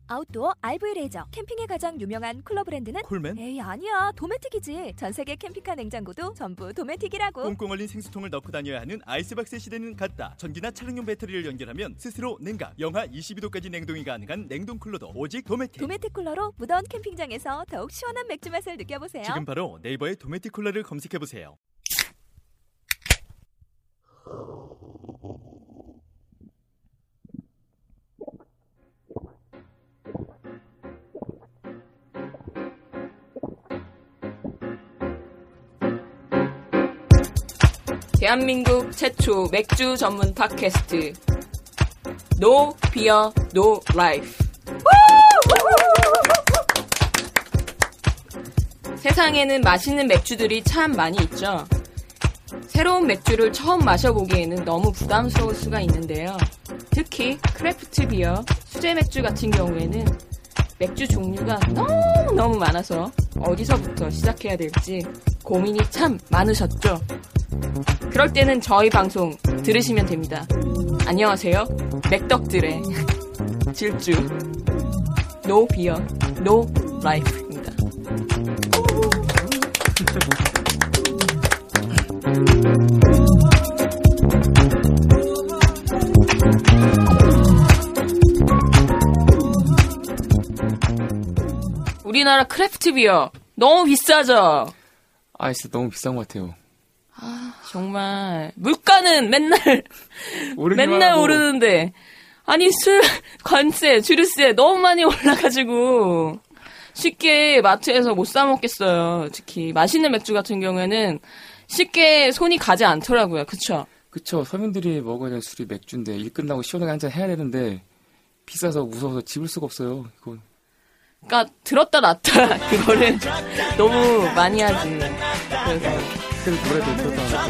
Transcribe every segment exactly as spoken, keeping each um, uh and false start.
아웃도어 알브이 레이저. 캠핑에 가장 유명한 쿨러 브랜드는? 콜맨? 에이 아니야, 도메틱이지. 전세계 캠핑카 냉장고도 전부 도메틱이라고. 꽁꽁 얼린 생수통을 넣고 다녀야 하는 아이스박스 시대는 갔다. 전기나 차량용 배터리를 연결하면 스스로 냉각, 영하 이십이 도까지 냉동이 가능한 냉동 쿨러도 오직 도메틱. 도메틱 쿨러로 무더운 캠핑장에서 더욱 시원한 맥주 맛을 느껴보세요. 지금 바로 네이버에 도메틱 쿨러를 검색해보세요. 대한민국 최초 맥주 전문 팟캐스트 No Beer No Life. 세상에는 맛있는 맥주들이 참 많이 있죠. 새로운 맥주를 처음 마셔보기에는 너무 부담스러울 수가 있는데요. 특히 크래프트 비어, 수제 맥주 같은 경우에는 맥주 종류가 너무너무 많아서 어디서부터 시작해야 될지 고민이 참 많으셨죠. 그럴 때는 저희 방송 들으시면 됩니다. 안녕하세요. 맥덕들의 질주 No Beer, No Life입니다. 우리나라 크래프트 비어 너무 비싸죠? 아, 진짜 너무 비싼 것 같아요. 아, 정말 물가는 맨날 맨날 하고. 오르는데 아니 술 관세, 주류세 너무 많이 올라가지고 쉽게 마트에서 못 사 먹겠어요. 특히 맛있는 맥주 같은 경우에는 쉽게 손이 가지 않더라고요. 그쵸? 그쵸. 서민들이 먹어야 되는 술이 맥주인데 일 끝나고 시원하게 한잔 해야 되는데 비싸서 무서워서 집을 수가 없어요. 이건. 그러니까 들었다 놨다 그거를 너무 많이 하지. 그래서 그래서 노래도 들었다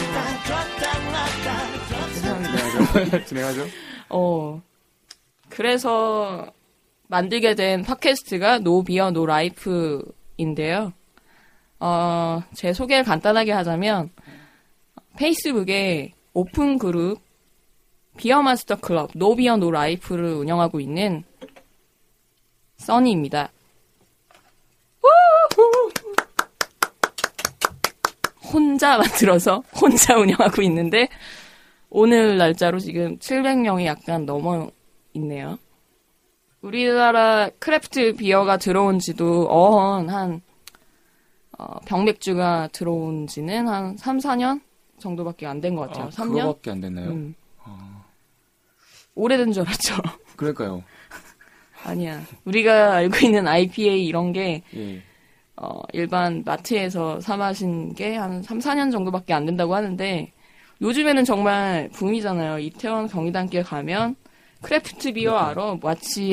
놨다. 진행하죠. 어, 그래서 만들게 된 팟캐스트가 No Beer No Life인데요. 어, 제 소개를 간단하게 하자면 페이스북에 오픈 그룹 비어마스터 클럽 No Beer No Life를 운영하고 있는 써니입니다. 혼자 만들어서 혼자 운영하고 있는데 오늘 날짜로 지금 칠백 명이 약간 넘어 있네요. 우리나라 크래프트 비어가 들어온 지도 어언 한 어, 병맥주가 들어온 지는 한 삼, 사 년 정도밖에 안 된 것 같아요. 아, 삼 년? 그거밖에 안 됐나요? 음. 아... 오래된 줄 알았죠. 그러니까요. 아니야. 우리가 알고 있는 아이피에이 이런 게 예. 어, 일반 마트에서 사 마신 게 한 삼, 사 년 정도밖에 안 된다고 하는데 요즘에는 정말 붐이잖아요. 이태원 경리단길 가면 크래프트 비어 알아? 마치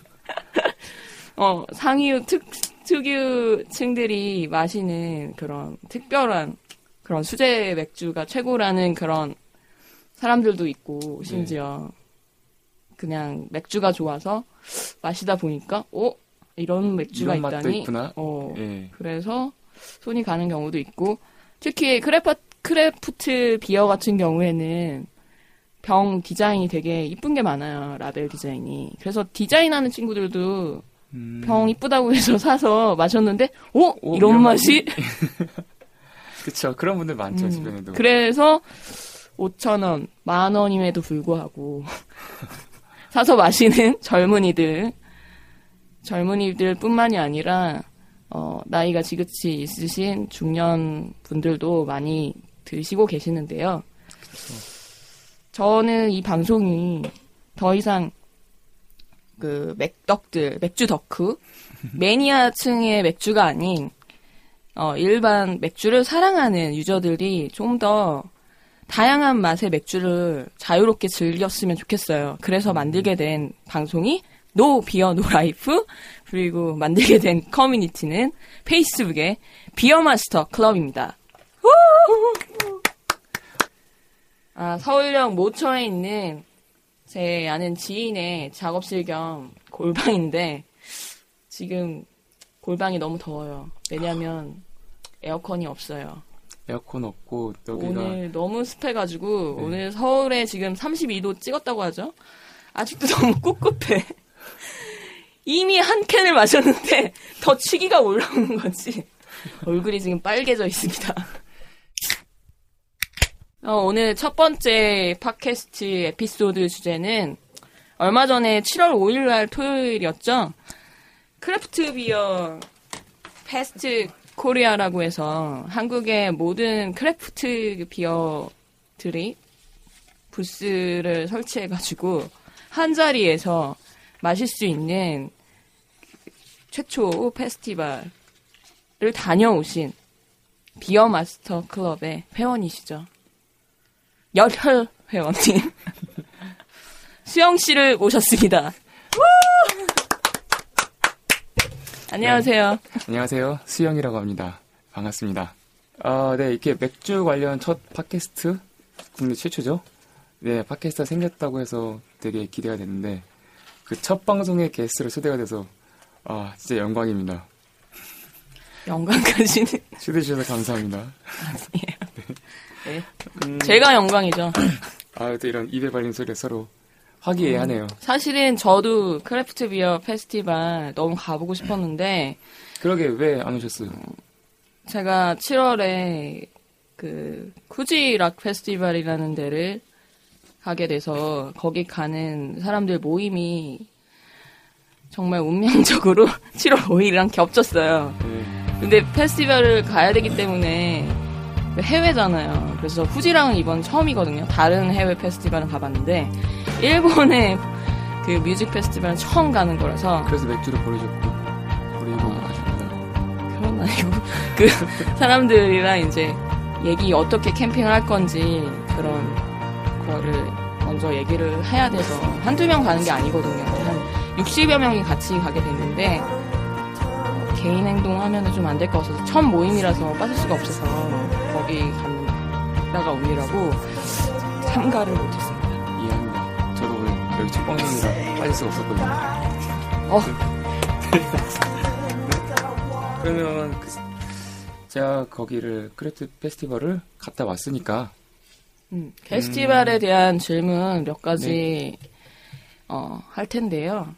어, 상류 특, 특유층들이 마시는 그런 특별한 그런 수제 맥주가 최고라는 그런 사람들도 있고 심지어 네. 그냥 맥주가 좋아서 마시다 보니까 어? 이런 맥주가 이런 있다니 있구나. 어, 예. 그래서 손이 가는 경우도 있고 특히 크래프, 크래프트 비어 같은 경우에는 병 디자인이 되게 이쁜 게 많아요. 라벨 디자인이. 그래서 디자인하는 친구들도 음... 병 이쁘다고 해서 사서 마셨는데 어? 오, 이런 맛이? 그쵸. 그런 분들 많죠. 음, 주변에도. 그래서 오천 원, 만 원임에도 불구하고 사서 마시는 젊은이들 젊은이들 뿐만이 아니라 어, 나이가 지긋이 있으신 중년 분들도 많이 드시고 계시는데요. 그쵸. 저는 이 방송이 더 이상 그 맥덕들, 맥주 덕후, 매니아층의 맥주가 아닌 어, 일반 맥주를 사랑하는 유저들이 좀 더 다양한 맛의 맥주를 자유롭게 즐겼으면 좋겠어요. 그래서 만들게 된 방송이 No Beer No Life, 그리고 만들게 된 커뮤니티는 페이스북의 비어마스터 클럽입니다. 아, 서울역 모처에 있는 제 아는 지인의 작업실 겸 골방인데 지금 골방이 너무 더워요. 왜냐면 에어컨이 없어요. 에어컨 없고 여기가 오늘 너무 습해가지고 네. 오늘 서울에 지금 삼십이 도 찍었다고 하죠. 아직도 너무 꿉꿉해. 이미 한 캔을 마셨는데 더 취기가 올라오는 거지. 얼굴이 지금 빨개져 있습니다. 어, 오늘 첫 번째 팟캐스트 에피소드 주제는 얼마 전에 칠월 오일 날 토요일이었죠. 크래프트 비어 페스트 코리아라고 해서 한국의 모든 크래프트 비어들이 부스를 설치해가지고 한 자리에서 마실 수 있는 최초 페스티벌을 다녀오신 비어 마스터 클럽의 회원이시죠. 열혈 회원님 수영 씨를 모셨습니다. 안녕하세요. 네. 안녕하세요. 수영이라고 합니다. 반갑습니다. 아, 네, 이렇게 맥주 관련 첫 팟캐스트 국내 최초죠. 네, 팟캐스트가 생겼다고 해서 되게 기대가 됐는데 그 첫 방송에 게스트로 초대가 돼서 아, 진짜 영광입니다. 영광까지는 초대해 주셔서 감사합니다. 아니에요. 네. 네. 음... 제가 영광이죠. 아, 또 이런 입에 발린 소리에 서로 화기애애하네요. 사실은 저도 크래프트 비어 페스티벌 너무 가보고 싶었는데 그러게 왜 안 오셨어요? 제가 칠월에 그 쿠지락 페스티벌이라는 데를 가게 돼서 거기 가는 사람들 모임이 정말 운명적으로 칠월 오일이랑 겹쳤어요. 네. 근데 페스티벌을 가야 되기 때문에 해외잖아요. 그래서 후지랑은 이번 처음이거든요. 다른 해외 페스티벌은 가봤는데 일본의 그 뮤직 페스티벌은 처음 가는 거라서. 그래서 맥주를 버리셨고 버리고 가십니다. 그런 아니고 그 사람들이랑 이제 얘기 어떻게 캠핑을 할 건지 그런 거를 먼저 얘기를 해야 돼서 한두 명 가는 게 아니거든요. 한 육십여 명이 같이 가게 됐는데 어, 개인 행동하면 좀 안 될 것 같아서 첫 모임이라서 빠질 수가 없어서 거기 갔다가 오느라고 참가를 못했습니다. 이해합니다. 저도 오늘 여기 첫 방송이라 빠질 수가 없었거든요. 어. 네. 그러면 그, 제가 거기를 크래프트 페스티벌을 갔다 왔으니까 음, 페스티벌에 음. 대한 질문 몇 가지 네. 어, 할 텐데요.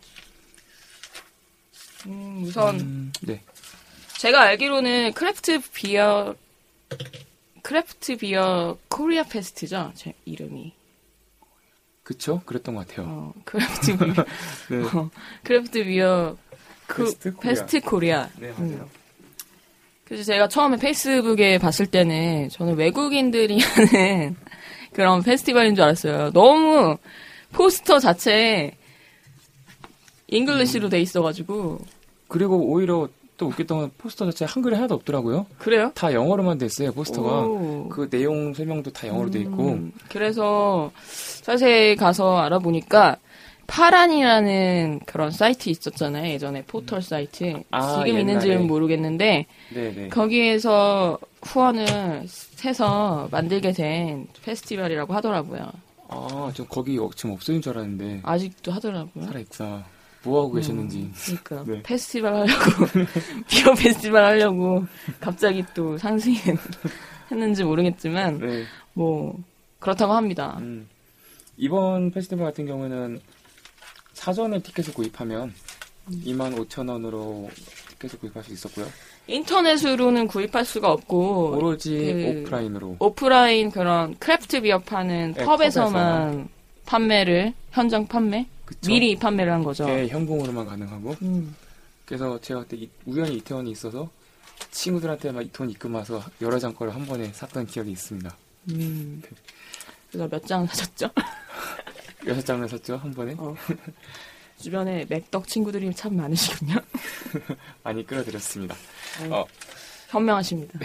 음, 우선 음, 네. 제가 알기로는 크래프트 비어 크래프트 비어 코리아 페스트죠, 제 이름이. 그쵸? 그랬던 것 같아요. 어, 크래프트 비어 네. 어, 크래프트 비어 그, 페스트 코리아. 페스트 코리아. 네, 맞아요. 음. 그래서 제가 처음에 페이스북에 봤을 때는 저는 외국인들이 하는 그런 페스티벌인 줄 알았어요. 너무 포스터 자체에 잉글리시로 돼 있어가지고. 그리고 오히려 또 웃겼던 건 포스터 자체에 한글이 하나도 없더라고요. 그래요? 다 영어로만 돼 있어요, 포스터가. 오. 그 내용 설명도 다 영어로 돼 있고. 음, 그래서 자세히 가서 알아보니까 파란이라는 그런 사이트 있었잖아요. 예전에 포털 사이트. 아, 지금 옛날에. 있는지는 모르겠는데 네네. 거기에서 후원을 해서 만들게 된 페스티벌이라고 하더라고요. 아, 저 거기 지금 없어진 줄 알았는데. 아직도 하더라고요. 살아있구나. 뭐하고 음, 계셨는지. 그러니까 네. 페스티벌 하려고 비어 페스티벌 하려고 갑자기 또 상승했는지 모르겠지만 네. 뭐 그렇다고 합니다. 음. 이번 페스티벌 같은 경우는 사전에 티켓을 구입하면 음. 이만 오천 원으로 티켓을 구입할 수 있었고요. 인터넷으로는 구입할 수가 없고 오로지 그 오프라인으로. 오프라인 그런 크래프트 비어 파는 네, 펍에서만 펍에서만. 판매를 현장 판매 그쵸? 미리 판매를 한 거죠. 네, 현금으로만 가능하고. 음. 그래서 제가 그때 이- 우연히 이태원에 있어서 친구들한테 막 이태원 입금 와서 여러 장 거를 한 번에 샀던 기억이 있습니다. 음. 그래서 몇 장 사셨죠? 여섯 장을 샀죠, 한 번에. 어. 주변에 맥덕 친구들이 참 많으시군요. 많이 끌어들였습니다. 네. 어, 현명하십니다.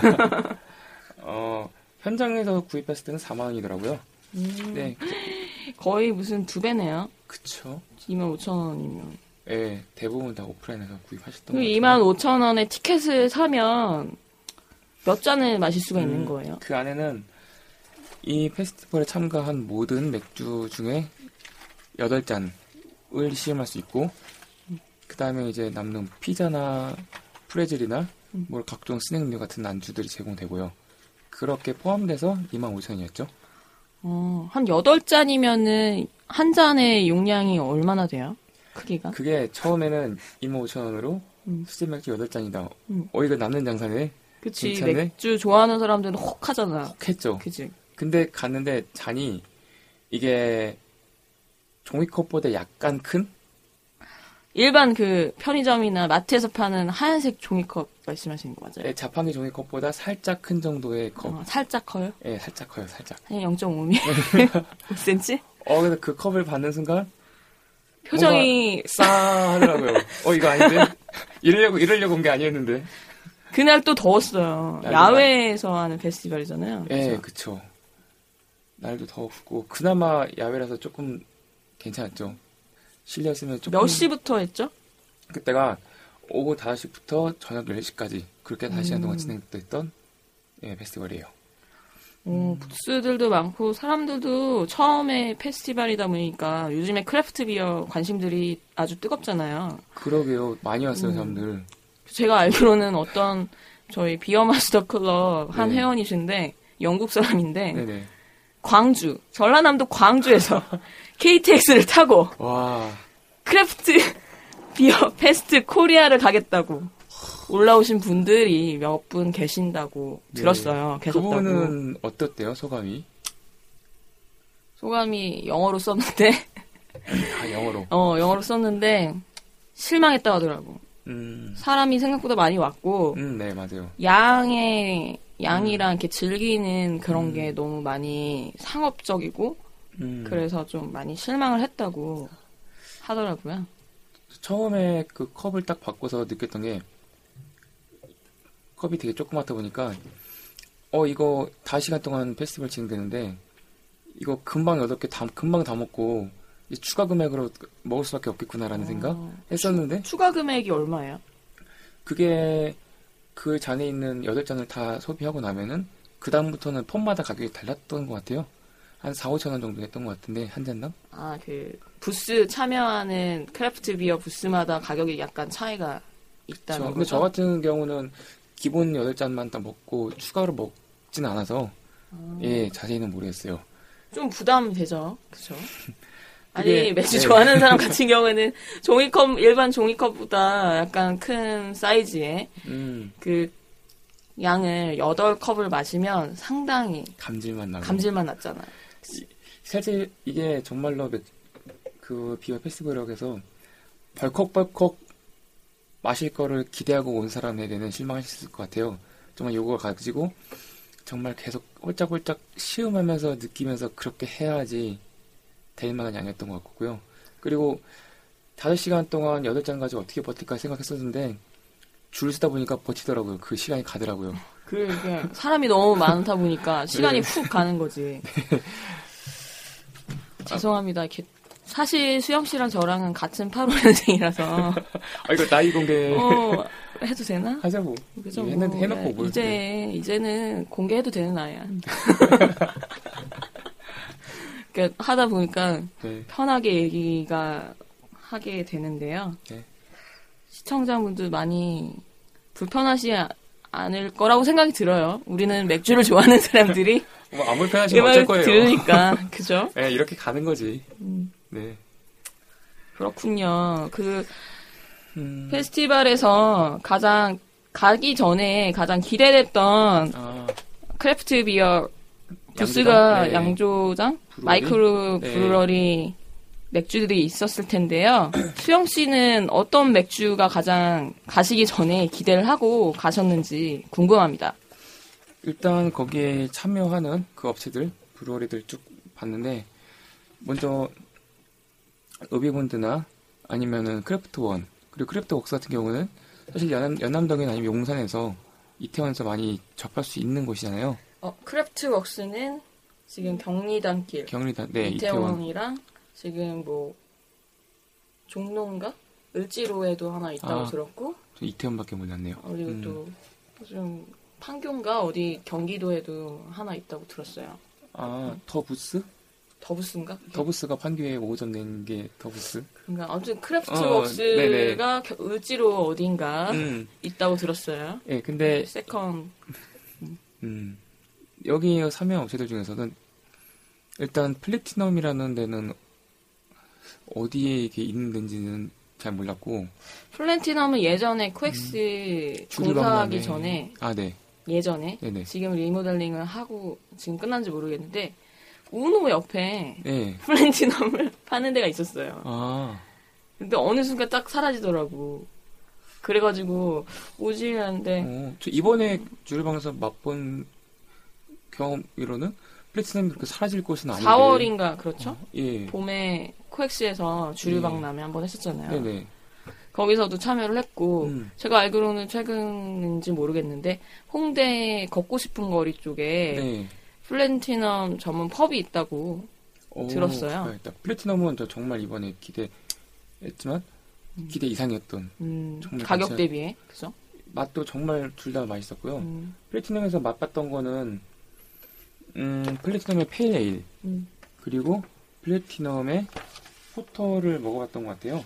어, 현장에서 구입했을 때는 사만 원이더라고요. 음. 네, 거의 무슨 두 배네요. 그쵸. 이만 오천 원이면. 네, 대부분 다 오프라인에서 구입하셨던 그 것 같아요. 이만 오천 원에 티켓을 사면 몇 잔을 마실 수가 있는 음, 거예요? 그 안에는 이 페스티벌에 참가한 모든 맥주 중에 여덟 잔을 시음할 수 있고, 그 다음에 이제 남는 피자나 프레즐이나 음. 뭐 각종 스낵류 같은 안주들이 제공되고요. 그렇게 포함돼서 이만 오천 원이었죠. 어, 한 여덟 잔이면은 한 잔의 용량이 얼마나 돼요? 크기가? 그게 처음에는 이만 오천 원으로 음. 수제 맥주 여덟 잔이다. 음. 어, 이거 남는 장사네? 그치, 괜찮네? 맥주 좋아하는 사람들은 혹 하잖아. 혹 했죠. 그치. 근데 갔는데 잔이 이게 종이컵보다 약간 큰? 일반 그 편의점이나 마트에서 파는 하얀색 종이컵 말씀하시는 거 맞아요? 네, 자판기 종이컵보다 살짝 큰 정도의 컵. 어, 살짝 커요? 네, 살짝 커요, 살짝. 한 영 점 오 밀리미터? 오 센티미터? 어, 근데 그 컵을 받는 순간 표정이 싸 하더라고요. 어, 이거 아닌데? 이러려고, 이러려고 온 게 아니었는데. 그날 또 더웠어요. 날도 야외에서 하는 페스티벌이잖아요. 예, 그래서 그쵸. 날도 더웠고, 그나마 야외라서 조금 괜찮았죠. 실내였으면 조금. 몇 시부터 했죠? 그때가 오후 다섯 시부터 저녁 열 시까지 그렇게 다섯 시간 음. 동안 진행됐던 예, 페스티벌이에요. 어, 부스들도 많고 사람들도 처음에 페스티벌이다 보니까 요즘에 크래프트 비어 관심들이 아주 뜨겁잖아요. 그러게요. 많이 왔어요, 음. 사람들. 제가 알기로는 어떤 저희 비어 마스터 클럽 한 네. 회원이신데 영국 사람인데 네네. 광주, 전라남도 광주에서 케이티엑스를 타고 와, 크래프트 비어 페스트 코리아를 가겠다고 올라오신 분들이 몇 분 계신다고 네. 들었어요. 계셨다고. 그분은 어떻대요, 소감이? 소감이 영어로 썼는데 다 영어로. 어 영어로 썼는데 실망했다고 하더라고. 음, 사람이 생각보다 많이 왔고 음, 네, 맞아요. 양의 양이랑 이렇게 즐기는 그런 음. 게 너무 많이 상업적이고 음, 그래서 좀 많이 실망을 했다고 하더라고요. 처음에 그 컵을 딱 바꿔서 느꼈던 게 컵이 되게 조그맣다 보니까 어 이거 다섯 시간 동안 페스티벌 진행되는데 이거 금방 여덟 개 다 금방 다 먹고 이제 추가 금액으로 먹을 수밖에 없겠구나라는 어, 생각 했었는데 추가 금액이 얼마예요? 그게 그 잔에 있는 여덟 잔을 다 소비하고 나면은 그 다음부터는 폰마다 가격이 달랐던 것 같아요. 한 사, 오천 원 정도 했던 것 같은데 한 잔당? 아, 그 부스 참여하는 크래프트 비어 부스마다 가격이 약간 차이가 있다는 저, 거죠? 근데 저 같은 경우는 기본 여덟 잔만 다 먹고 추가로 먹진 않아서 아, 예 자세히는 모르겠어요. 좀 부담되죠, 그렇죠? 아니 그게- 맥주 네. 좋아하는 사람 같은 경우에는 종이컵 일반 종이컵보다 약간 큰 사이즈의 음 그 양을 여덟 컵을 마시면 상당히 감질만 나고 감질만 났잖아요. 사실 이게 정말로 맥- 그 비어 페스티벌역에서 벌컥벌컥 마실 거를 기대하고 온 사람에게는 실망하셨을 것 같아요. 정말 요거 가지고 정말 계속 홀짝홀짝 시음하면서 느끼면서 그렇게 해야지 될 만한 양이었던 것 같고요. 그리고 다섯 시간 동안 여덟 잔 가지고 어떻게 버틸까 생각했었는데 줄 서다 보니까 버티더라고요. 그 시간이 가더라고요. 그게 사람이 너무 많다 보니까 시간이 네. 훅 가는 거지. 죄송합니다. 이렇게 사실 수영 씨랑 저랑은 같은 팔 오 년생이라서 아 이거 나이 공개 어, 해도 되나? 하자고. 그죠? 네. 했는, 뭐, 해놓고 예, 뭘 이제 그래. 이제는 공개해도 되는 나이야. 그러니까 하다 보니까 네. 편하게 얘기가 하게 되는데요. 네. 시청자분들 많이 불편하시 않을 거라고 생각이 들어요. 우리는 맥주를 좋아하는 사람들이 뭐 아무리 편하시면 음악을 어쩔 거예요. 들으니까 그죠? 네, 이렇게 가는 거지. 음, 네. 그렇군요. 그 음, 페스티벌에서 가장 가기 전에 가장 기대됐던 아, 크래프트 비어 부스가 네. 양조장, 브루어리? 마이크로 네. 브루어리 맥주들이 있었을 텐데요. 수영 씨는 어떤 맥주가 가장 가시기 전에 기대를 하고 가셨는지 궁금합니다. 일단 거기에 참여하는 그 업체들, 브루어리들 쭉 봤는데 먼저 의비본드나 아니면은 크래프트원 그리고 크래프트웍스 같은 경우는 사실 연남, 연남동이나 아니면 용산에서 이태원에서 많이 접할 수 있는 곳이잖아요. 어, 크래프트웍스는 지금 경리단길, 경리단, 네, 이태원. 이태원이랑 지금 뭐 종로인가? 을지로에도 하나 있다고 아. 들었고 저 이태원밖에 몰랐네요. 어, 그리고 음. 또 좀 판교인가 어디 경기도에도 하나 있다고 들었어요. 아, 더부스? 더부스인가? 더부스가 판교에 오전 낸 게 더부스? 그러니까 아무튼 어, 크래프트웍스가 겨- 을지로 어딘가 음. 있다고 들었어요. 예, 근데 세컨 음, 여기 참여 업체들 중에서는 일단 플래티넘이라는 데는 어디에 이게 있는지는 잘 몰랐고. 플래티넘은 예전에 코엑스 음, 공사하기 전에 아, 네. 예전에 네네. 지금 리모델링을 하고 지금 끝난지 모르겠는데 우노 옆에 네. 플래티넘을 파는 데가 있었어요. 아. 근데 어느 순간 딱 사라지더라고. 그래가지고 오지는데 어, 저 이번에 주류방에서 맛본 경험으로는 플래티넘이 그렇게 사라질 것은 아닌데. 사월인가 그렇죠? 어, 예. 봄에 코엑스에서 주류박람회 한번 했었잖아요. 네네. 거기서도 참여를 했고 음. 제가 알기로는 최근인지 모르겠는데 홍대 걷고 싶은 거리 쪽에 네. 플래티넘 전문 펍이 있다고 오, 들었어요. 가야겠다. 플래티넘은 저 정말 이번에 기대했지만 기대 이상이었던 음, 정말 가격 괜찮- 대비에 그죠? 맛도 정말 둘 다 맛있었고요. 음, 플래티넘에서 맛봤던 거는 음, 플래티넘의 페일 에일 음. 그리고 플래티넘의 포터를 먹어봤던 것 같아요.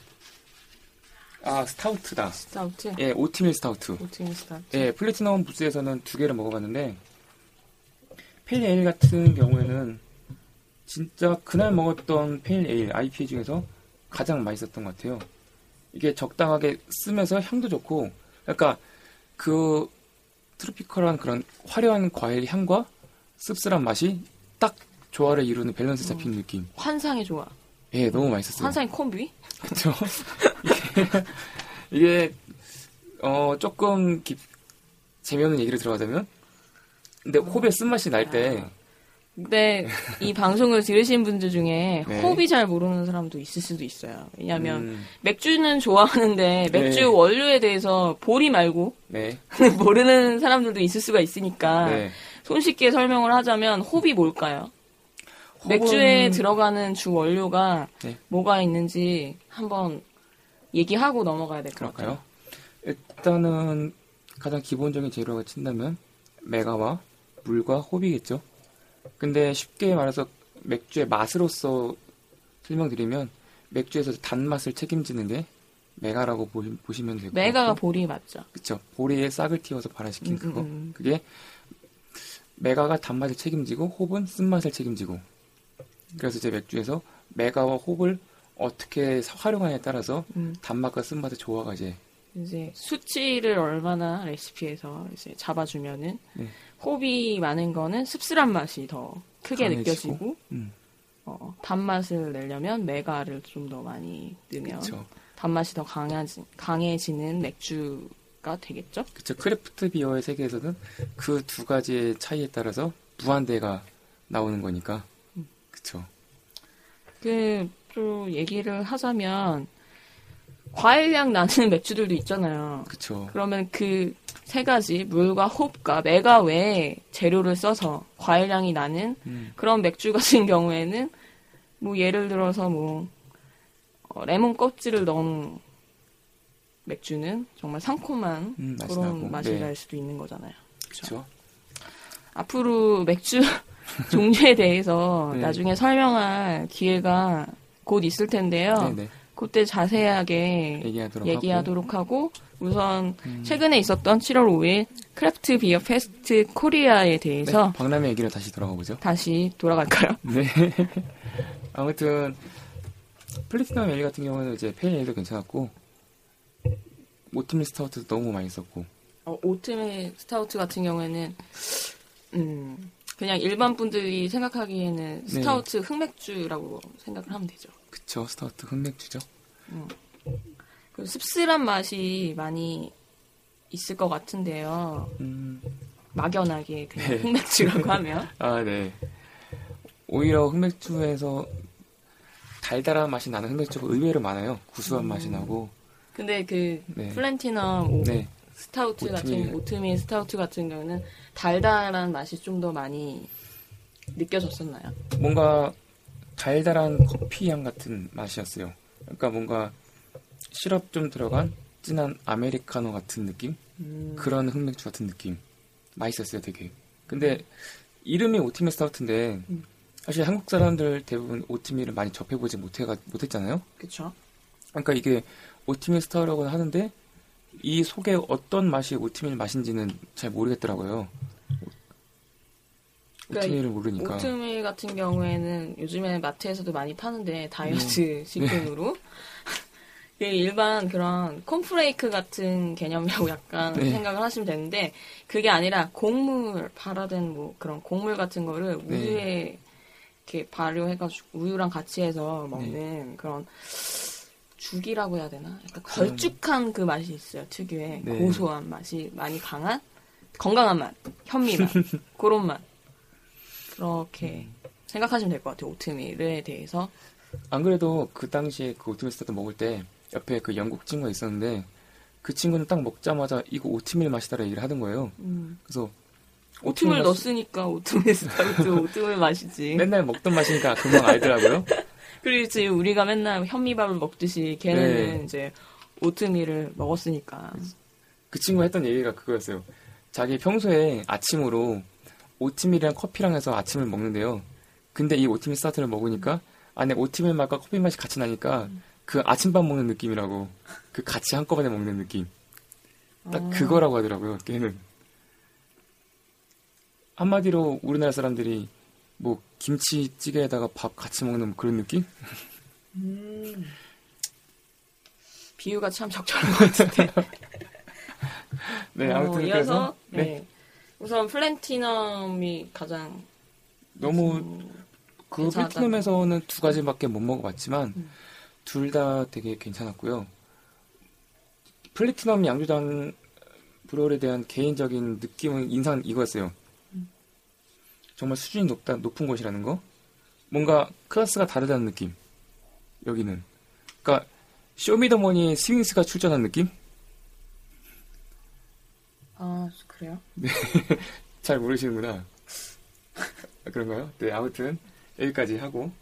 아 스타우트다. 스타우트, 예, 오트밀 스타우트. 오트밀 스타우트. 예, 플래티넘 부스에서는 두 개를 먹어봤는데 페일 에일 같은 경우에는 진짜 그날 먹었던 페일 에일 아이피에이 중에서 가장 맛있었던 것 같아요. 이게 적당하게 쓰면서 향도 좋고, 그러니까 그 트로피컬한 그런 화려한 과일 향과 씁쓸한 맛이 딱 조화를 이루는 밸런스 잡힌 느낌. 환상이 좋아. 예, 너무 맛있었어요. 환상이 콤비? 그렇죠. 이게, 이게 어 조금 깊, 재미없는 얘기를 들어가자면, 근데 호흡의 쓴맛이 날 때 근데 이 방송을 들으신 분들 중에 네. 호흡이 잘 모르는 사람도 있을 수도 있어요. 왜냐하면 음, 맥주는 좋아하는데 맥주 네. 원료에 대해서 보리 말고 네, 모르는 사람들도 있을 수가 있으니까 네. 손쉽게 설명을 하자면 홉이 뭘까요? 호흡은- 맥주에 들어가는 주 원료가 네. 뭐가 있는지 한번 얘기하고 넘어가야 될 것 같아요. 그럴까요? 일단은 가장 기본적인 재료가 친다면 메가와 물과 호비겠죠. 근데 쉽게 말해서 맥주의 맛으로서 설명드리면 맥주에서 단맛을 책임지는데 메가라고 보시, 보시면 되고. 메가가 보리 맞죠? 그쵸. 보리에 싹을 틔워서 발화시킨 음, 그거. 음, 음. 그게 메가가 단맛을 책임지고 홉은 쓴맛을 책임지고. 그래서 이제 맥주에서 메가와 홉을 어떻게 사- 활용하냐에 따라서 음. 단맛과 쓴맛의 조화가 이제 이제 수치를 얼마나 레시피에서 이제 잡아주면은 네. 홉이 많은 거는 습슬한 맛이 더 크게 강해지고. 느껴지고 음, 어, 단맛을 내려면 메가를 좀 더 많이 넣으면 그쵸. 단맛이 더 강해지, 강해지는 맥주가 되겠죠? 그쵸. 크래프트 비어의 세계에서는 그 두 가지의 차이에 따라서 무한대가 나오는 거니까. 그쵸. 그, 또 얘기를 하자면 과일향 나는 맥주들도 있잖아요. 그쵸. 그러면 그 세 가지 물과 홉과 메가 외에 재료를 써서 과일향이 나는 음, 그런 맥주 같은 경우에는 뭐 예를 들어서 뭐 어, 레몬 껍질을 넣은 맥주는 정말 상콤한 음, 맛이 그런 나고. 맛이 네. 날 수도 있는 거잖아요. 그쵸. 앞으로 맥주 종류에 대해서 네. 나중에 설명할 기회가 곧 있을 텐데요. 네네. 그때 자세하게 얘기하도록 얘기하도록 하고 우선 음. 최근에 있었던 칠월 오일 크래프트 비어 페스트 코리아에 하고. 대해서 네, 박람회 얘기로 다시 돌아가 보죠. 다시 돌아갈까요? 네. 아무튼 플래티넘 에일 같은 경우는 이제 페일 에일도 괜찮았고 오트밀 스타우트도 너무 맛있었고. 어, 오트밀 스타우트 같은 경우에는 음, 그냥 일반 분들이 생각하기에는 네. 스타우트 흑맥주라고 생각을 하면 되죠. 그쵸. 스타우트 흑맥주죠. 그 씁쓸한 맛이 많이 있을 것 같은데요. 음, 막연하게 그냥 네. 흑맥주라고 하면 아, 네. 오히려 흑맥주에서 달달한 맛이 나는 흑맥주가 의외로 많아요. 구수한 음. 맛이 나고. 근데 그 네. 플랜티넘 오- 네. 스타우트 오트밀. 같은 오트밀 스타우트 같은 경우는 달달한 맛이 좀 더 많이 느껴졌었나요? 뭔가 달달한 커피 향 같은 맛이었어요. 그러니까 뭔가 시럽 좀 들어간 진한 아메리카노 같은 느낌? 음, 그런 흑맥주 같은 느낌. 맛있었어요, 되게. 근데 이름이 오트밀 스타우트인데 음. 사실 한국 사람들 대부분 오트밀을 많이 접해보지 못해가, 못했잖아요. 그쵸? 그러니까 이게 오트밀 스타우트라고 하는데 이 속에 어떤 맛이 오트밀 맛인지는 잘 모르겠더라고요. 오트밀을 모르니까. 오트밀 같은 경우에는 요즘에 마트에서도 많이 파는데 다이어트 식품으로 네. 일반 그런 콘프레이크 같은 개념이라고 약간 네. 생각을 하시면 되는데 그게 아니라 곡물 발화된 뭐 그런 곡물 같은 거를 우유에 네. 이렇게 발효해가지고 우유랑 같이 해서 먹는 네. 그런 죽이라고 해야 되나? 약간 걸쭉한 그 맛이 있어요. 특유의 네. 고소한 맛이 많이 강한 건강한 맛, 현미 맛 그런 맛 그렇게 음. 생각하시면 될 것 같아요. 오트밀에 대해서. 안 그래도 그 당시에 그 오트밀 스타트 먹을 때 옆에 그 영국 친구가 있었는데 그 친구는 딱 먹자마자 이거 오트밀 맛이다라 얘기를 하던 거예요. 음. 그래서 오트밀, 오트밀 넣었으니까 오트밀 스타트 오트밀 맛이지. 맨날 먹던 맛이니까 금방 알더라고요. 그렇지. 우리가 맨날 현미밥을 먹듯이 걔네는 네. 이제 오트밀을 먹었으니까. 그 친구가 했던 얘기가 그거였어요. 자기 평소에 아침으로 오트밀이랑 커피랑 해서 아침을 먹는데요. 근데 이 오트밀 스타트를 먹으니까 안에 오트밀 맛과 커피 맛이 같이 나니까 음. 그 아침밥 먹는 느낌이라고. 그 같이 한꺼번에 먹는 느낌. 딱 아. 그거라고 하더라고요. 걔는. 한마디로 우리나라 사람들이 뭐 김치찌개에다가 밥 같이 먹는 그런 느낌? 음. 비유가 참 적절한 것 같은데. 네, 아무튼 어, 이어서 그래서 네. 네. 우선 플래티넘이 가장 너무 그 플래티넘에서는 두 가지밖에 못 먹어봤지만 음. 둘 다 되게 괜찮았고요. 플래티넘 양조장 브로에 대한 개인적인 느낌은 인상 이거였어요. 음. 정말 수준이 높다, 높은 곳이라는 거. 뭔가 클래스가 다르다는 느낌. 여기는. 그러니까 쇼미더머니의 스윙스가 출전한 느낌? 아, 그래요? 네. 잘 모르시는구나. 그런가요? 네, 아무튼 여기까지 하고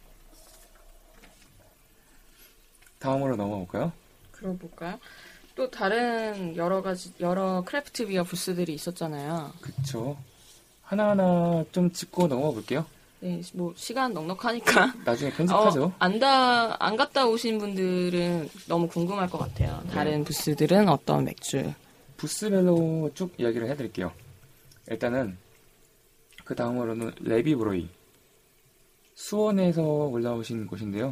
다음으로 넘어가 볼까요? 그럼 볼까요? 또 다른 여러 가지 여러 크래프트비어 부스들이 있었잖아요. 그렇죠. 하나하나 좀 짚고 넘어가 볼게요. 네, 뭐 시간 넉넉하니까 나중에 편집하죠. 어, 안다 안 갔다 오신 분들은 너무 궁금할 것 같아요. 다른 네. 부스들은 어떤 맥주? 부스별로 쭉 이야기를 해드릴게요. 일단은 그 다음으로는 레비브로이 수원에서 올라오신 곳인데요.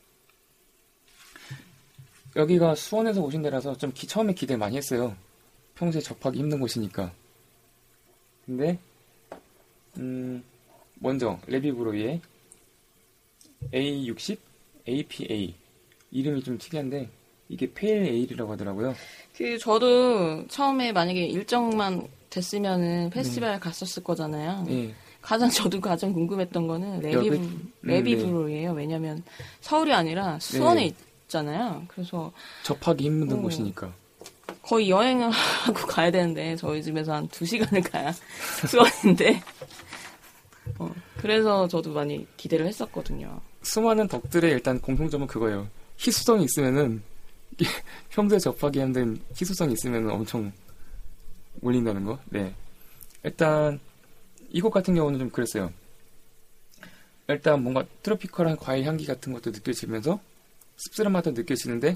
여기가 수원에서 오신 데라서 좀 기, 처음에 기대 많이 했어요. 평소에 접하기 힘든 곳이니까. 근데 음, 먼저 레비브로이의 에이 육십 에이피에이 이름이 좀 특이한데 이게 페일 에일이라고 하더라고요. 그 저도 처음에 만약에 일정만 됐으면은 페스티벌 네. 갔었을 거잖아요. 네. 가장 저도 가장 궁금했던 거는 레비 음, 레비브로이예요. 네. 왜냐면 서울이 아니라 수원에 네. 있잖아요. 그래서 접하기 힘든 어, 곳이니까 거의 여행을 하고 가야 되는데 저희 집에서 한 두 시간을 가야 수원인데 어, 그래서 저도 많이 기대를 했었거든요. 수많은 덕들의 일단 공통점은 그거예요. 희소성이 있으면은 평소에 접하기 힘든 희소성이 있으면 엄청 몰린다는 거. 네. 일단 이곳 같은 경우는 좀 그랬어요. 일단 뭔가 트로피컬한 과일 향기 같은 것도 느껴지면서 씁쓸한 맛도 느껴지는데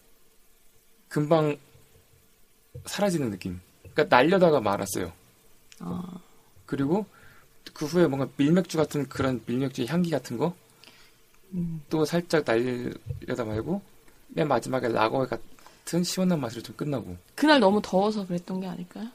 금방 사라지는 느낌. 그러니까 날려다가 말았어요. 아. 그리고 그 후에 뭔가 밀맥주 같은 그런 밀맥주의 향기 같은 거 또 음. 살짝 날려다 말고 맨 마지막에 라거 같은 시원한 맛으로 좀 끝나고. 그날 너무 더워서 그랬던 게 아닐까요?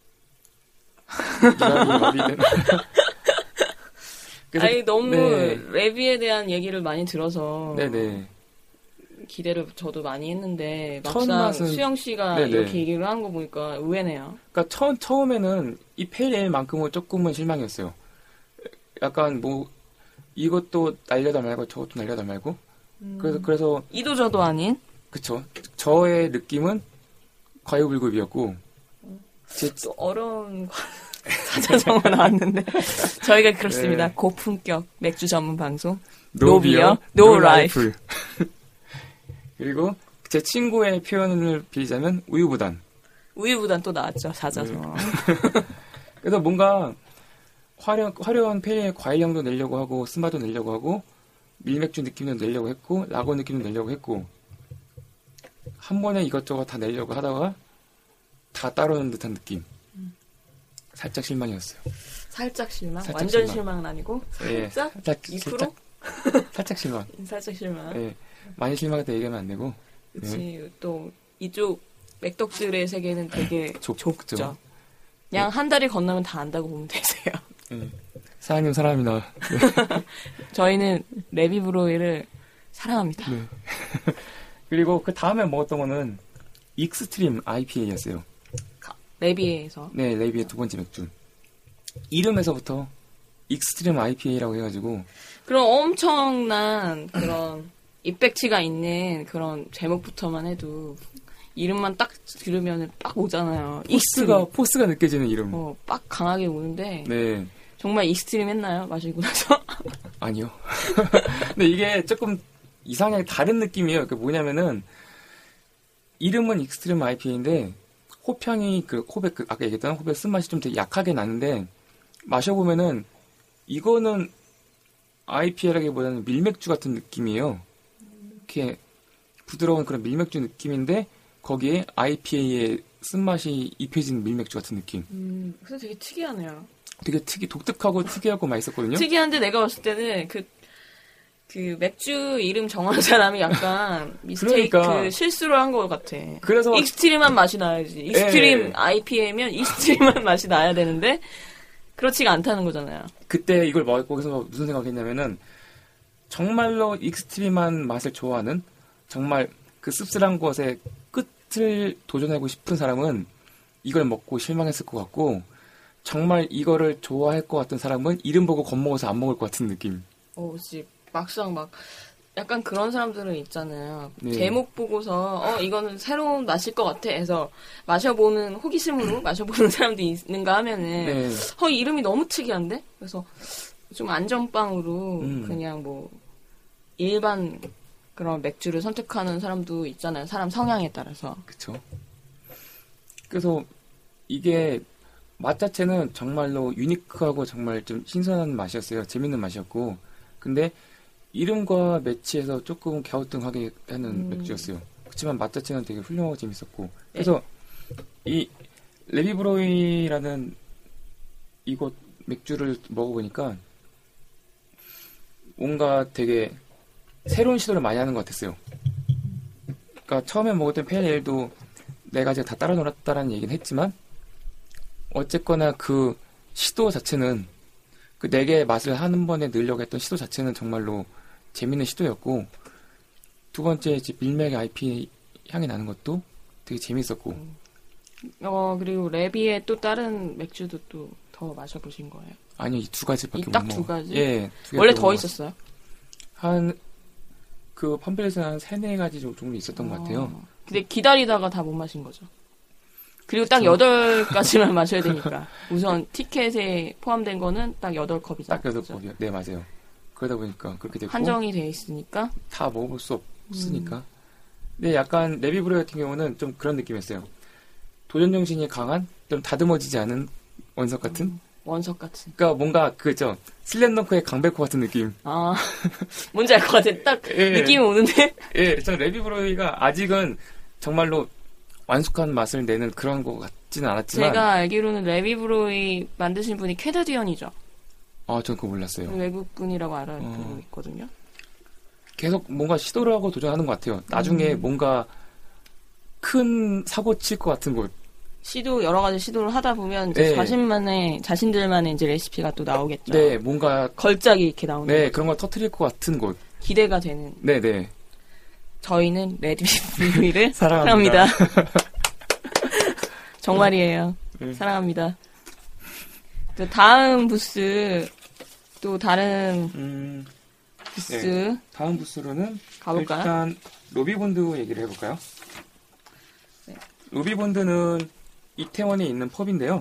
아니 너무 네. 레비에 대한 얘기를 많이 들어서 네네. 기대를 저도 많이 했는데 막상 맛은, 수영 씨가 네네. 이렇게 얘기를 하는 거 보니까 의외네요. 그러니까 처, 처음에는 이 페일에일만큼은 조금은 실망이었어요. 약간 뭐 이것도 날려다 말고 저것도 날려다 말고 음. 그래서 그래서 이도저도 아닌. 그쵸. 저의 느낌은 과유불급이었고 제 또 어려운 사자성어 나왔는데 저희가 그렇습니다. 네. 고품격 맥주 전문 방송 노비어 노라이프. 그리고 제 친구의 표현을 빌리자면 우유부단. 우유부단 또 나왔죠. 사자성어. 네. 그래서 뭔가 화려, 화려한 페리의 과일향도 내려고 하고 스마도 내려고 하고 밀맥주 느낌도 내려고 했고 라거 느낌도 내려고 했고 한 번에 이것저것 다 내려고 하다가 다 따르는 듯한 느낌. 살짝 실망이었어요. 살짝 실망? 살짝 완전 실망. 실망은 아니고 예, 살짝? 살짝, 이 퍼센트? 살짝, 살짝 실망. 살짝 실망. 예, 많이 실망했다 얘기하면 안 되고. 그치. 또 이쪽 맥덕들의 세계는 되게 좁죠. 좁죠. 그냥 한 달이 건너면 다 안다고 보면 되세요. 예. 사장님 사랑합니다. 저희는 레비브로이를 사랑합니다. 네. 그리고 그 다음에 먹었던 거는 익스트림 아이피에이였어요. 레비에서. 네, 레비의 두 번째 맥주. 이름에서부터 익스트림 아이피에이라고 해가지고 그런 엄청난 그런 임팩트가 있는 그런 제목부터만 해도 이름만 딱 들으면 딱 오잖아요. 포스가 포스가 느껴지는 이름. 어, 빡 강하게 오는데 네, 정말 익스트림 했나요? 마시고 나서? 아니요. 근데 이게 조금 이상하게 다른 느낌이에요. 그 뭐냐면은 이름은 익스트림 아이피에이인데 호평이 그 호백 그 아까 얘기했던 호백 쓴맛이 좀 되게 약하게 나는데 마셔보면은 이거는 아이피에이라기보다는 밀맥주 같은 느낌이에요. 이렇게 부드러운 그런 밀맥주 느낌인데 거기에 아이피에이의 쓴맛이 입혀진 밀맥주 같은 느낌. 음, 그래서 되게 특이하네요. 되게 특이 독특하고 특이하고 맛있었거든요. 특이한데 내가 봤을 때는 그, 그 맥주 이름 정한 사람이 약간 미스테이크 그러니까. 실수를 한 것 같아. 그래서 익스트림한 맛이 나야지. 익스트림 예. 아이피에이면 익스트림한 맛이 나야 되는데 그렇지가 않다는 거잖아요. 그때 이걸 먹고서 무슨 생각했냐면은 정말로 익스트림한 맛을 좋아하는 정말 그 씁쓸한 것의 끝을 도전하고 싶은 사람은 이걸 먹고 실망했을 것 같고 정말 이거를 좋아할 것 같은 사람은 이름 보고 겁먹어서 안 먹을 것 같은 느낌. 어, 그치. 막상 막 약간 그런 사람들은 있잖아요. 네. 제목 보고서 어 이거는 새로운 맛일 것 같아 해서 마셔보는 호기심으로 마셔보는 사람도 있는가 하면은 네. 어 이름이 너무 특이한데? 그래서 좀 안전빵으로 음. 그냥 뭐 일반 그런 맥주를 선택하는 사람도 있잖아요. 사람 성향에 따라서. 그쵸. 그래서 이게 맛 자체는 정말로 유니크하고 정말 좀 신선한 맛이었어요. 재밌는 맛이었고. 근데 이름과 매치해서 조금 갸우뚱하게 하는 음. 맥주였어요. 그렇지만 맛 자체는 되게 훌륭하고 재밌었고. 그래서 이 레비브로이라는 이곳 맥주를 먹어보니까 뭔가 되게 새로운 시도를 많이 하는 것 같았어요. 그러니까 처음에 먹었던 페일에일도 네 가지가 다 따라 놀았다라는 얘기는 했지만 어쨌거나 그 시도 자체는 그 네 개의 맛을 한 번에 넣으려고 했던 시도 자체는 정말로 재밌는 시도였고 두 번째 이제 밀맥의 아이피에이 향이 나는 것도 되게 재밌었고 어 그리고 레비의 또 다른 맥주도 또 더 마셔보신 거예요? 아니요 이 두 가지밖에 이 못 딱 먹어. 두 가지? 예. 두 개 원래 더 더 먹었어요. 있었어요? 한 그 팜플렛에 한 세네 가지 정도 있었던 것 같아요. 어, 근데 기다리다가 다 못 마신 거죠. 그리고 딱 그쵸. 여덟 가지만 마셔야 되니까. 우선 티켓에 포함된 거는 딱 여덟 컵이잖아요. 딱 여덟 컵이요. 네 맞아요. 그러다 보니까 그렇게 됐고 한정이 돼 있으니까. 다 먹어볼 수 음. 없으니까. 근데 약간 레비브로이 같은 경우는 좀 그런 느낌이었어요. 도전 정신이 강한 좀 다듬어지지 않은 원석 같은. 음, 원석 같은. 그러니까 뭔가 그죠 슬램덩크의 강백호 같은 느낌. 아, 뭔지 알 것 같아. 딱 예. 느낌이 오는데. 예, 전 레비브로이가 아직은 정말로 완숙한 맛을 내는 그런 것 같지는 않았지만. 제가 알기로는 레비브로이 만드신 분이 캐나디언이죠. 아, 전 그거 몰랐어요. 외국 분이라고 알고 어. 있거든요. 계속 뭔가 시도를 하고 도전하는 것 같아요. 나중에 음. 뭔가 큰 사고 칠 것 같은 곳. 시도 여러 가지 시도를 하다 보면 이제 네. 자신만의 자신들만의 이제 레시피가 또 나오겠죠. 네, 뭔가 걸작이 이렇게 나오는 네 거죠. 그런 거 터트릴 것 같은 곳. 기대가 되는. 네, 네. 저희는 레드비브로이를 사랑합니다. 사랑합니다. 정말이에요. 네. 사랑합니다. 또 다음 부스 또 다른 음, 부스 네. 다음 부스로는 가볼까요? 일단 로비본드 얘기를 해볼까요? 네. 로비본드는 이태원에 있는 펍인데요.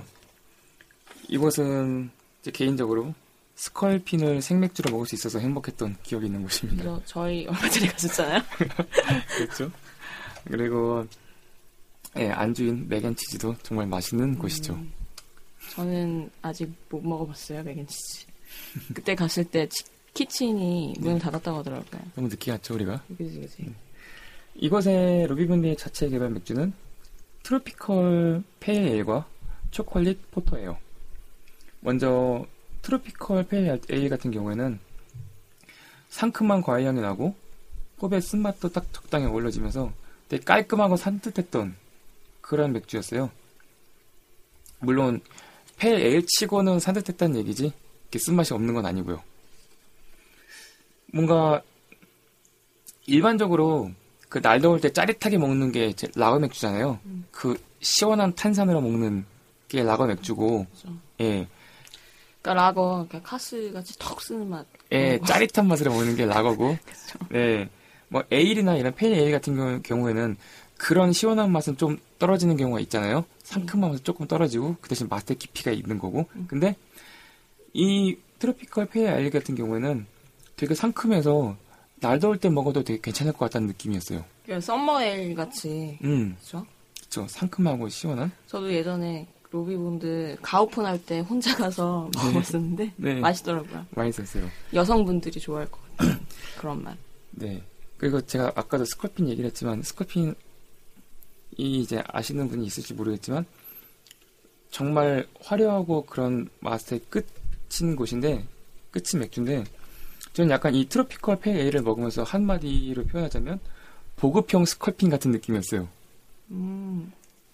이곳은 제 개인적으로 스컬핀을 생맥주로 먹을 수 있어서 행복했던 기억이 있는 곳입니다. 그래서 저희 얼마 전에 갔었잖아요. 그렇죠. 그리고 예, 안주인 맥앤치즈도 정말 맛있는 곳이죠. 음, 저는 아직 못 먹어봤어요 맥앤치즈. 그때 갔을 때 치, 키친이 문을 닫았다고 하더라고요. 너무 늦게 갔죠 우리가. 그지 그지. 이곳의 로비본드의 자체 개발 맥주는 트로피컬 페일에일과 초콜릿 포터예요. 먼저 트로피컬 페일 에일 같은 경우에는 상큼한 과일 향이 나고 호흡의 쓴맛도 딱 적당히 어우러지면서 되게 깔끔하고 산뜻했던 그런 맥주였어요. 물론 페일 에일 치고는 산뜻했다는 얘기지 이렇게 쓴맛이 없는 건 아니고요. 뭔가 일반적으로 그 날 더울 때 짜릿하게 먹는 게 이제 라거 맥주잖아요. 음. 그 시원한 탄산으로 먹는 게 라거 맥주고, 그렇죠. 예. 그러니까 라거, 그러니까 카스 같이 턱 쓰는 맛. 예, 짜릿한 맛으로 먹는 게 라거고, 그렇죠. 네. 뭐 에일이나 이런 페일 에일 같은 경우, 경우에는 그런 시원한 맛은 좀 떨어지는 경우가 있잖아요. 상큼한 맛은 조금 떨어지고 그 대신 맛의 깊이가 있는 거고. 음. 근데 이 트로피컬 페일 에일 같은 경우에는 되게 상큼해서 날 더울 때 먹어도 되게 괜찮을 것 같다는 느낌이었어요. 그러니까 썸머 에일 같이. 음. 그렇죠? 그렇죠. 상큼하고 시원한. 저도 예전에 로비본드 가오픈 할 때 혼자 가서 네. 먹었었는데 네. 맛있더라고요. 맛있었어요. 여성분들이 좋아할 것 같아요. 그런 맛. 네. 그리고 제가 아까도 스콜핀 얘기를 했지만 스콜핀이 이제 아시는 분이 있을지 모르겠지만 정말 화려하고 그런 맛의 끝인 곳인데 끝인 맥주인데 저는 약간 이 트로피컬 페일 에일을 먹으면서 한마디로 표현하자면 보급형 스콜핀 같은 느낌이었어요. 음.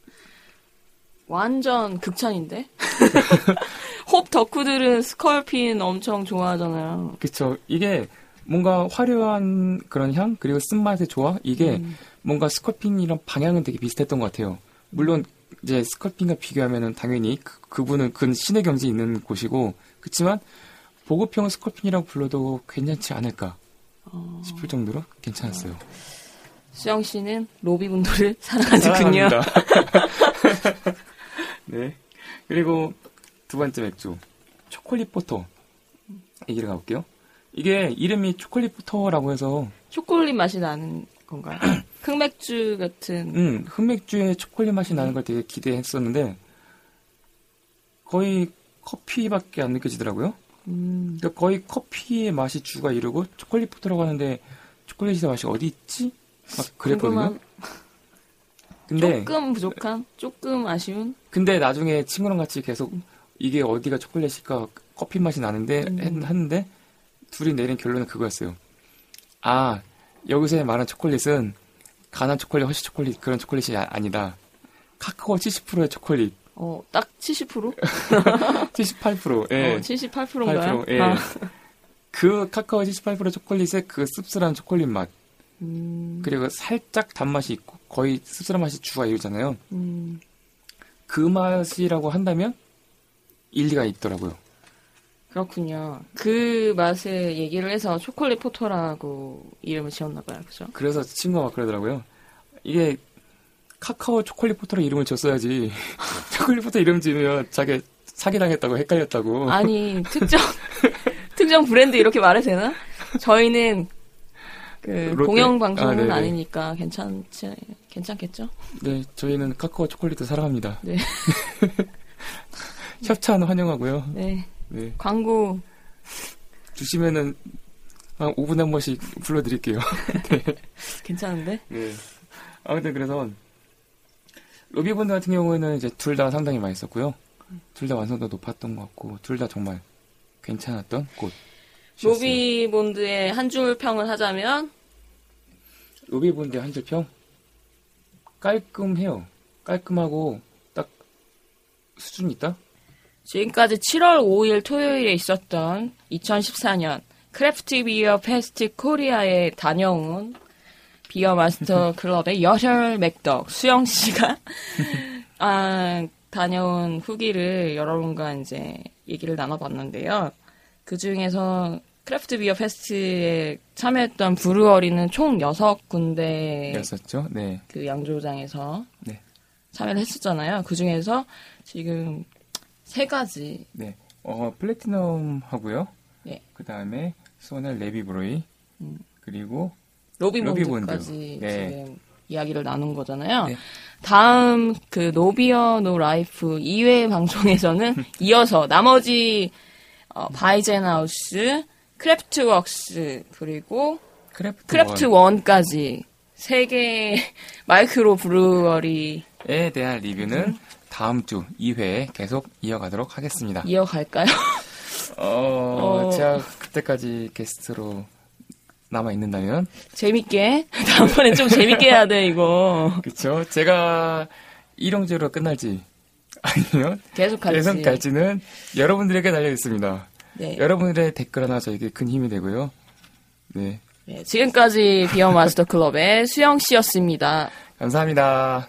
완전 극찬인데? 홉 덕후들은 스컬핀 엄청 좋아하잖아요. 그쵸. 이게 뭔가 화려한 그런 향 그리고 쓴맛의 조화 이게 음. 뭔가 스컬핀이랑 방향은 되게 비슷했던 것 같아요. 물론 이제 스컬핀과 비교하면은 당연히 그, 그분은 그 신의 경지에 있는 곳이고 그렇지만 보급형 스컬핀이라고 불러도 괜찮지 않을까 어... 싶을 정도로 괜찮았어요. 수영 씨는 로비분들을 사랑하는군요. 네. 그리고 두 번째 맥주 초콜릿 포터 얘기를 가볼게요. 이게 이름이 초콜릿 포터라고 해서 초콜릿 맛이 나는 건가요? 흑맥주 같은. 음, 흑맥주에 초콜릿 맛이 나는 걸 되게 기대했었는데 거의 커피밖에 안 느껴지더라고요. 음. 그러니까 거의 커피의 맛이 주가 이루고 초콜릿 포터라고 하는데 초콜릿의 맛이 어디 있지? 막 그랬거든요. 궁금한... 근데 조금 부족한? 조금 아쉬운? 근데 나중에 친구랑 같이 계속 이게 어디가 초콜릿일까 커피 맛이 나는데 음. 했는데 둘이 내린 결론은 그거였어요. 아, 여기서 말하는 초콜릿은 가난 초콜릿, 허쉬 초콜릿 그런 초콜릿이 아, 아니다. 카카오 칠십 퍼센트의 초콜릿. 어, 딱 칠십 퍼센트? 칠십팔 퍼센트. 예. 어, 칠십팔 퍼센트인가요? 예. 아. 그 카카오 칠십팔 퍼센트 초콜릿의 그 씁쓸한 초콜릿 맛. 음. 그리고 살짝 단맛이 있고 거의 씁쓸한 맛이 주가 이루잖아요. 음. 그 맛이라고 한다면 일리가 있더라고요. 그렇군요. 그 맛을 얘기를 해서 초콜릿 포터라고 이름을 지었나 봐요. 그죠? 그래서 친구가 막 그러더라고요. 이게 카카오 초콜릿 포터로 이름을 줬어야지. 초콜릿 포터 이름 지으면 자기 사기당했다고 헷갈렸다고. 아니, 특정 특정 브랜드 이렇게 말해도 되나? 저희는 그 롯데? 공영방송은 아, 아니니까 괜찮지, 괜찮겠죠? 네, 저희는 카카오 초콜릿도 사랑합니다. 네. 협찬 환영하고요. 네. 네. 광고 주시면은 한 오 분에 한 번씩 불러드릴게요. 네. 괜찮은데? 네. 아무튼 그래서 로비본드 같은 경우에는 이제 둘 다 상당히 맛있었고요. 둘 다 완성도 높았던 것 같고 둘 다 정말 괜찮았던 곳. 로비본드의 한 줄 평을 하자면 로비본드의 한 줄 평? 깔끔해요. 깔끔하고 딱 수준이 있다? 지금까지 칠월 오일 토요일에 있었던 이천십사 년 크래프트 비어 페스트 코리아에 다녀온 비어 마스터 클럽의 여셜 맥덕 수영 씨가 아, 다녀온 후기를 여러분과 이제 얘기를 나눠봤는데요. 그 중에서 크래프트 비어 페스트에 참여했던 브루어리는 총 여섯 군데였었죠. 네. 그 양조장에서 네. 참여를 했었잖아요. 그 중에서 지금 세 가지. 네. 어, 플래티넘 하고요. 네. 그 다음에 수원의 레비브로이. 음. 그리고 로비본드까지 네. 지금 이야기를 나눈 거잖아요. 네. 다음 그 노비어 노 라이프 이 회 방송에서는 이어서 나머지 어, 바이젠하우스, 크래프트웍스 그리고 크래프트, 크래프트 원까지 세 개 마이크로 브루어리 에 대한 리뷰는 다음 주 이 회에 계속 이어가도록 하겠습니다. 이어갈까요? 어, 어. 제가 그때까지 게스트로 남아있는다면? 재밌게. 다음번엔 좀 재밌게 해야 돼, 이거. 그쵸. 제가 일용제로 끝날지, 아니면 계속 갈지. 계속 갈지는 여러분들에게 달려있습니다. 네. 여러분들의 댓글 하나 저에게 큰 힘이 되고요. 네. 네, 지금까지 비어 마스터 클럽의 수영 씨였습니다. 감사합니다.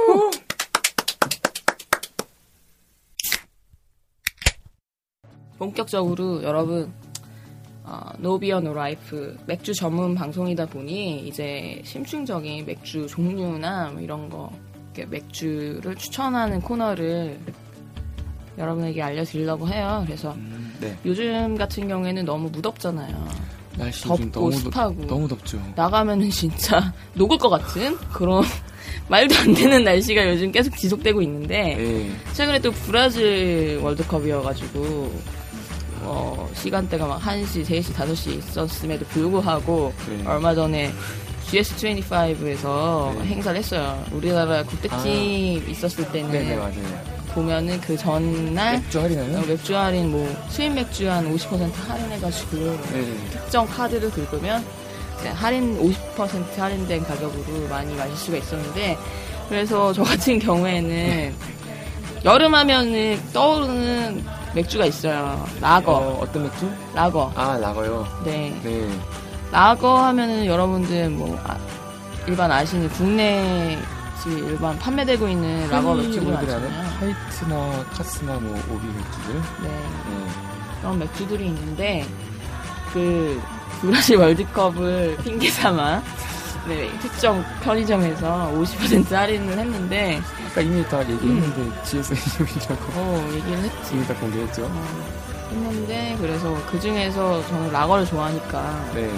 본격적으로 여러분 어, 노비어 노라이프 맥주 전문 방송이다 보니 이제 심층적인 맥주 종류나 뭐 이런 거 이렇게 맥주를 추천하는 코너를 여러분에게 알려드리려고 해요. 그래서 음, 네. 요즘 같은 경우에는 너무 무덥잖아요. 날씨 덥고 요즘 너무, 습하고. 덥, 너무 덥죠. 나가면은 진짜 녹을 것 같은 그런 말도 안 되는 날씨가 요즘 계속 지속되고 있는데 네. 최근에 또 브라질 월드컵이어가지고 어, 시간대가 막 한 시, 세 시, 다섯 시 있었음에도 불구하고 네. 얼마 전에 지에스 이십오에서 네. 행사를 했어요. 우리나라 국대팀 아. 있었을 때는 네네, 맞아요. 보면은 그 전날 맥주 할인하는? 어, 맥주 할인 뭐 수입 맥주 한 오십 퍼센트 할인해가지고 네. 특정 카드를 긁으면 이제 할인 오십 퍼센트 할인된 가격으로 많이 마실 수가 있었는데 그래서 저 같은 경우에는 여름 하면은 떠오르는 맥주가 있어요. 라거. 어, 어떤 맥주? 라거. 아, 라거요. 네. 네. 라거 하면은 여러분들 뭐 아, 일반 아시는 국내 지금 일반 판매되고 있는 라거 맥주들 우리들이 아는 많잖아요. 화이트나 카스나 뭐 오비 맥주들. 네. 네. 그런 맥주들이 있는데 그 브라질 월드컵을 핑계 삼아 네, 특정 편의점에서 오십 퍼센트 할인을 했는데 아까 이미 다 얘기했는데 음. 지에스 이십오라고 어, 얘기를 했지. 이미 다 공개했죠. 어, 했는데 그래서 그 중에서 저는 라거를 좋아하니까 네.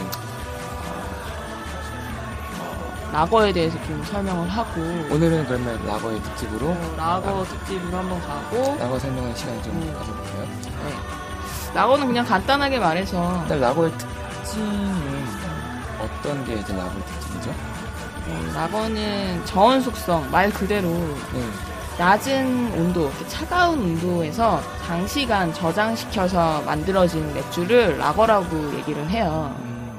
라거에 대해서 좀 설명을 하고 오늘은 그러면 라거의 특집으로 어, 라거 특집으로 한번 가고 라거 설명하는 시간 좀 음. 가져볼까요? 네. 라거는 그냥 간단하게 말해서 일단 라거의 특징은 어떤 게 이제 라거의 특징이죠? 어, 라거는 저온 숙성 말 그대로 네. 낮은 온도, 차가운 온도에서 장시간 저장시켜서 만들어진 맥주를 라거라고 얘기를 해요.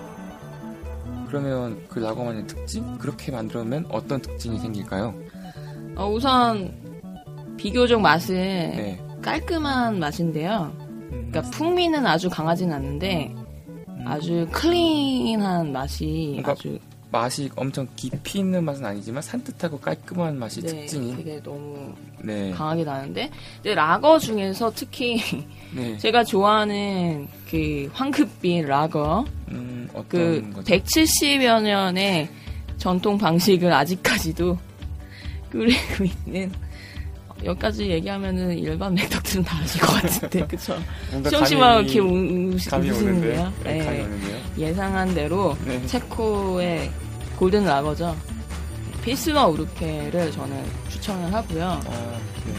음, 그러면 그 라거만의 특징? 그렇게 만들면 어떤 특징이 생길까요? 어, 우선 비교적 맛은 네. 깔끔한 맛인데요. 음, 그러니까 풍미는 아주 강하진 않는데 아주 클린한 맛이 그러니까 아주 맛이 엄청 깊이 있는 맛은 아니지만 산뜻하고 깔끔한 맛이 네, 특징이 되게 너무 네. 강하게 나는데 근데 라거 중에서 특히 네. 제가 좋아하는 그 황급빛 라거 음, 어떤 그 거죠? 백칠십여 년의 전통 방식을 아직까지도 끓이고 있는 여기까지 얘기하면은 일반 맥덕들은 다 아실 것 같은데 그쵸? 뭔가 시험 씨만 감이- 이렇게 우- 우- 감이 웃으시는데요? 오는데요? 네, 감이 오는데요? 예상한 대로 네. 체코의 골든 라거죠. 필스너 우르켈을 저는 추천을 하고요. 아, 네.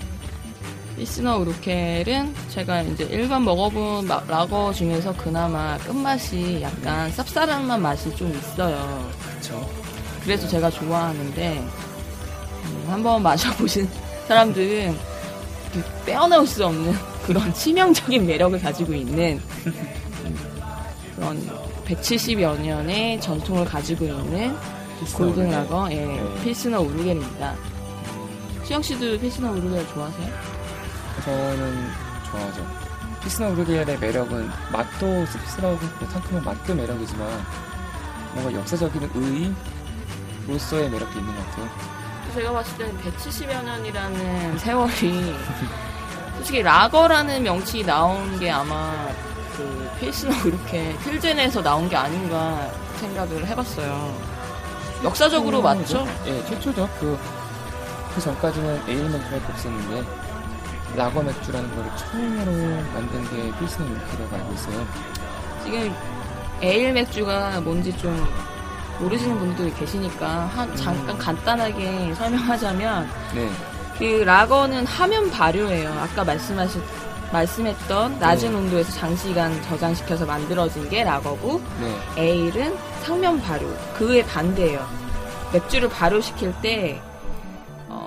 필스너 우르켈은 제가 이제 일반 먹어본 마- 라거 중에서 그나마 끝맛이 약간 쌉싸름한 맛이 좀 있어요. 그쵸. 그래서 제가 좋아하는데 음, 한번 마셔보신 사람들은 그 빼어나올 수 없는 그런 치명적인 매력을 가지고 있는 음, 그런 백칠십여 년의 전통을 가지고 있는 골든 라거, 예, 네. 필스너 우르겔입니다. 수영 씨도 필스너 우르겔 좋아하세요? 저는 좋아하죠. 피스너 우르겔의 매력은 맛도 씁쓸하고 상큼한 맛도 매력이지만 뭔가 역사적인 의의로서의 매력도 있는 것 같아요. 제가 봤을 때는 백칠십여 년이라는 세월이 솔직히 라거라는 명칭이 나온 게 아마 그 필스너 이렇게 필젠에서 나온 게 아닌가 생각을 해봤어요. 역사적으로 맞죠? 예, 최초죠. 그, 그 전까지는 에일 맥주가 없었는데 라거 맥주라는 걸 처음으로 만든 게 필스너 우르겔이라고 알고 있어요. 지금 에일 맥주가 뭔지 좀 모르시는 분들도 계시니까 한, 잠깐 간단하게 설명하자면 네. 그 라거는 하면 발효예요. 아까 말씀하신 말씀했던 낮은 네. 온도에서 장시간 저장시켜서 만들어진 게 라거고 네. 에일은 상면 발효. 그의 반대예요. 맥주를 발효시킬 때 어,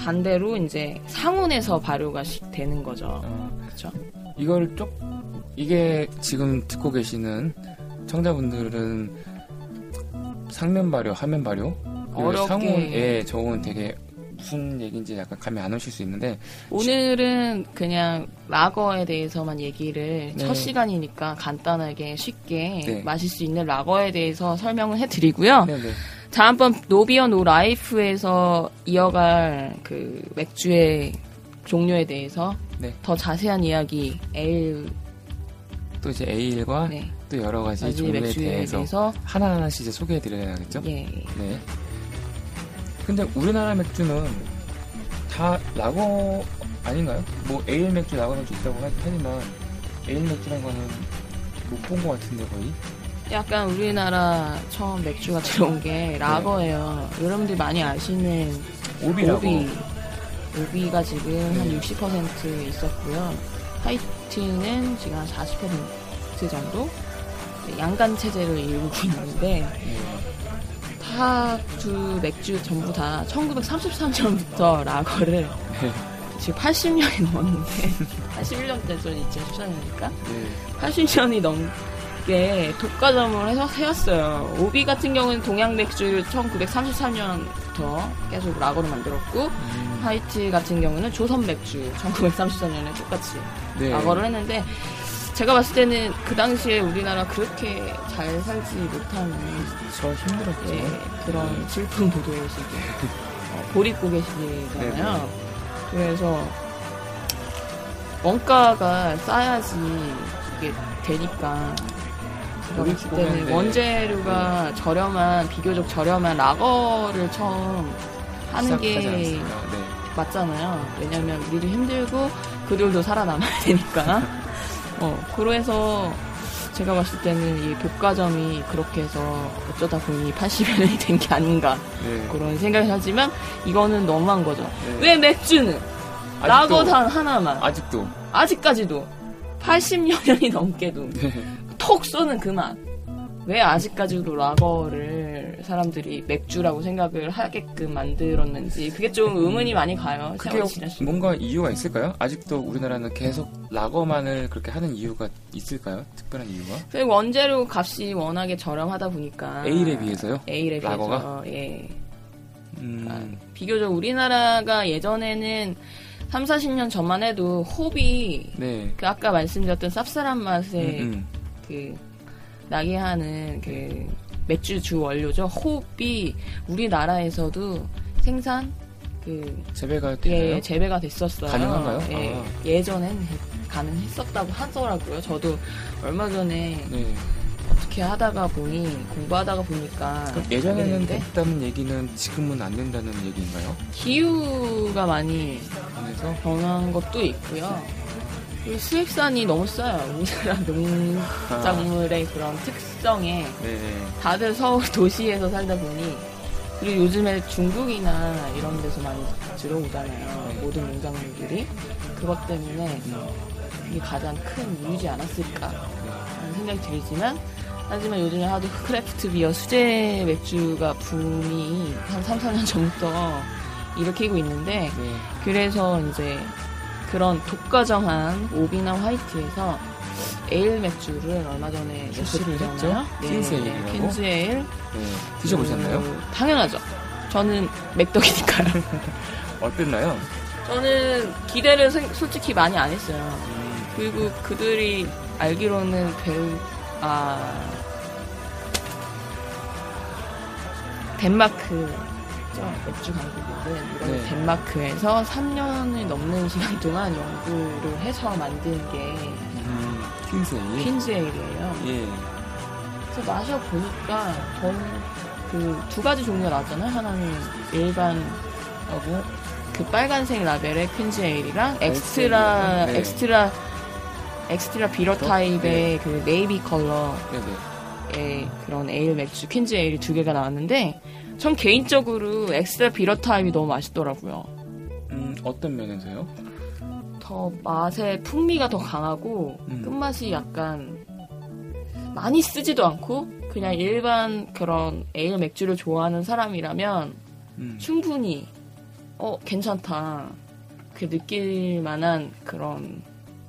반대로 이제 상온에서 발효가 시, 되는 거죠. 어, 그렇죠. 이걸 쪽 이게 지금 듣고 계시는 청자분들은 상면 발효, 하면 발효, 어렵게 상온에 적은 되게 무슨 얘기인지 약간 감이 안 오실 수 있는데 오늘은 그냥 라거에 대해서만 얘기를 네. 첫 시간이니까 간단하게 쉽게 네. 마실 수 있는 라거에 대해서 설명을 해드리고요. 네네. 다음번 노비어 노 라이프에서 이어갈 그 맥주의 종류에 대해서 네. 더 자세한 이야기 에일 또 이제 에일과 네. 또 여러 가지 가지 종류에 맥주에 대해서, 대해서 하나하나씩 이제 소개해드려야겠죠? 예. 네. 근데 우리나라 맥주는 다 라거 아닌가요? 뭐 에일 맥주, 라거 맥주 있다고 하- 하지만 에일 맥주란 거는 못 본 것 같은데 거의. 약간 우리나라 처음 맥주가 들어온 게 라거예요. 여러분들 많이 아시는 오비라고. 오비. 오비가 지금 네. 한 육십 퍼센트 있었고요. 화이트는 지금 한 사십 퍼센트 정도? 양간 체제를 이루고 있는데, 네. 다 두 맥주 전부 다 천구백삼십삼 년부터 라거를 네. 지금 팔십 년이 넘었는데, 팔십일 년대 전 이천십사 년이니까 네. 팔십 년이 넘게 독과점을 해서 세웠어요. 오비 같은 경우는 동양 맥주를 천구백삼십삼 년부터 계속 라거를 만들었고, 음, 화이트 같은 경우는 조선 맥주 천구백삼십사 년에 똑같이 네. 라거를 했는데, 제가 봤을 때는 그 당시에 우리나라 그렇게 잘 살지 못하는 저 힘들었죠. 예, 그런 네. 슬픈 보도의 시기 어, 보릿고개 시기잖아요. 네네. 그래서 원가가 싸야지 이게 되니까 제가 봤을 때는 보릿고개인데. 원재료가 저렴한 비교적 저렴한 라거를 처음 하는 시작하지 게 않았을까. 네. 맞잖아요. 왜냐면 우리도 힘들고 그들도 살아남아야 되니까. 어, 그래서 제가 봤을 때는 이 독과점이 그렇게 해서 어쩌다 보니 팔십여 년이 된 게 아닌가 네. 그런 생각을 하지만 이거는 너무한 거죠. 네. 왜 맥주는 아직도- 라거 단 하나만 아직도. 아직까지도 팔십여 년이 넘게도 네. 톡 쏘는 그만 왜 아직까지도 라거를 사람들이 맥주라고 생각을 하게끔 만들었는지 그게 좀 의문이 많이 가요. 그게 세월이 지날수록. 뭔가 이유가 있을까요? 아직도 우리나라는 계속 라거만을 그렇게 하는 이유가 있을까요? 특별한 이유가? 그리고 원재료 값이 워낙에 저렴하다 보니까 에일에 비해서요? 에일에 라거가? 비해서 예. 음, 비교적 우리나라가 예전에는 삼사십 년 전만 해도 홉이 네. 그 아까 말씀드렸던 쌉쌀한 맛에 음, 음. 그 나게 하는 그 맥주 주 원료죠. 홉이 우리나라에서도 생산 그 재배가 되나요? 예, 재배가 됐었어요. 가능한가요? 예, 아. 예전엔 가능했었다고 하더라고요. 저도 얼마 전에 네. 어떻게 하다가 보니 공부하다가 보니까 그럼 예전에는 알겠는데 됐다는 얘기는 지금은 안 된다는 얘기인가요? 기후가 많이 그래서 변한 것도 있고요. 그리고 수입산이 너무 싸요. 우리나라 농작물의 그런 특성에 네. 다들 서울 도시에서 살다 보니 그리고 요즘에 중국이나 이런 데서 많이 들어오잖아요. 네. 모든 농작물들이 그것 때문에 그게 가장 큰 이유지 않았을까 하는 생각이 들지만 하지만 요즘에 하도 크래프트 비어 수제 맥주가 붐이 한 삼, 사 년 전부터 일으키고 있는데 네. 그래서 이제 그런 독과점한 오비나 화이트에서 에일 맥주를 얼마 전에 출시를 냈었잖아요. 했죠? 퀸즈 에일이라고? 퀸즈 에일. 네. 드셔보셨나요? 그, 당연하죠. 저는 맥덕이니까요. 어땠나요? 저는 기대를 생- 솔직히 많이 안 했어요. 음, 그리고 그들이 알기로는 벨, 아, 덴마크, 맥주 강국인데, 이런 네. 덴마크에서 삼 년을 넘는 시간 동안 연구를 해서 만든 게 음, 퀸즈 에일. 퀸즈 에일이에요. 예. 그래서 마셔보니까 저는 그 두 가지 종류가 나왔잖아요. 하나는 일반하고 그 빨간색 라벨의 퀸즈 에일이랑 엑스트라, 네. 엑스트라, 엑스트라 비러 타입의 그 네이비 컬러의 네네. 그런 에일 맥주, 퀸즈 에일이 두 개가 나왔는데 전 개인적으로 엑스트라 비러 타입이 너무 맛있더라고요. 음, 어떤 면에서요? 더 맛의 풍미가 더 강하고 음. 끝맛이 약간 많이 쓰지도 않고 그냥 일반 그런 에일 맥주를 좋아하는 사람이라면 음. 충분히 어 괜찮다. 그 느낄 만한 그런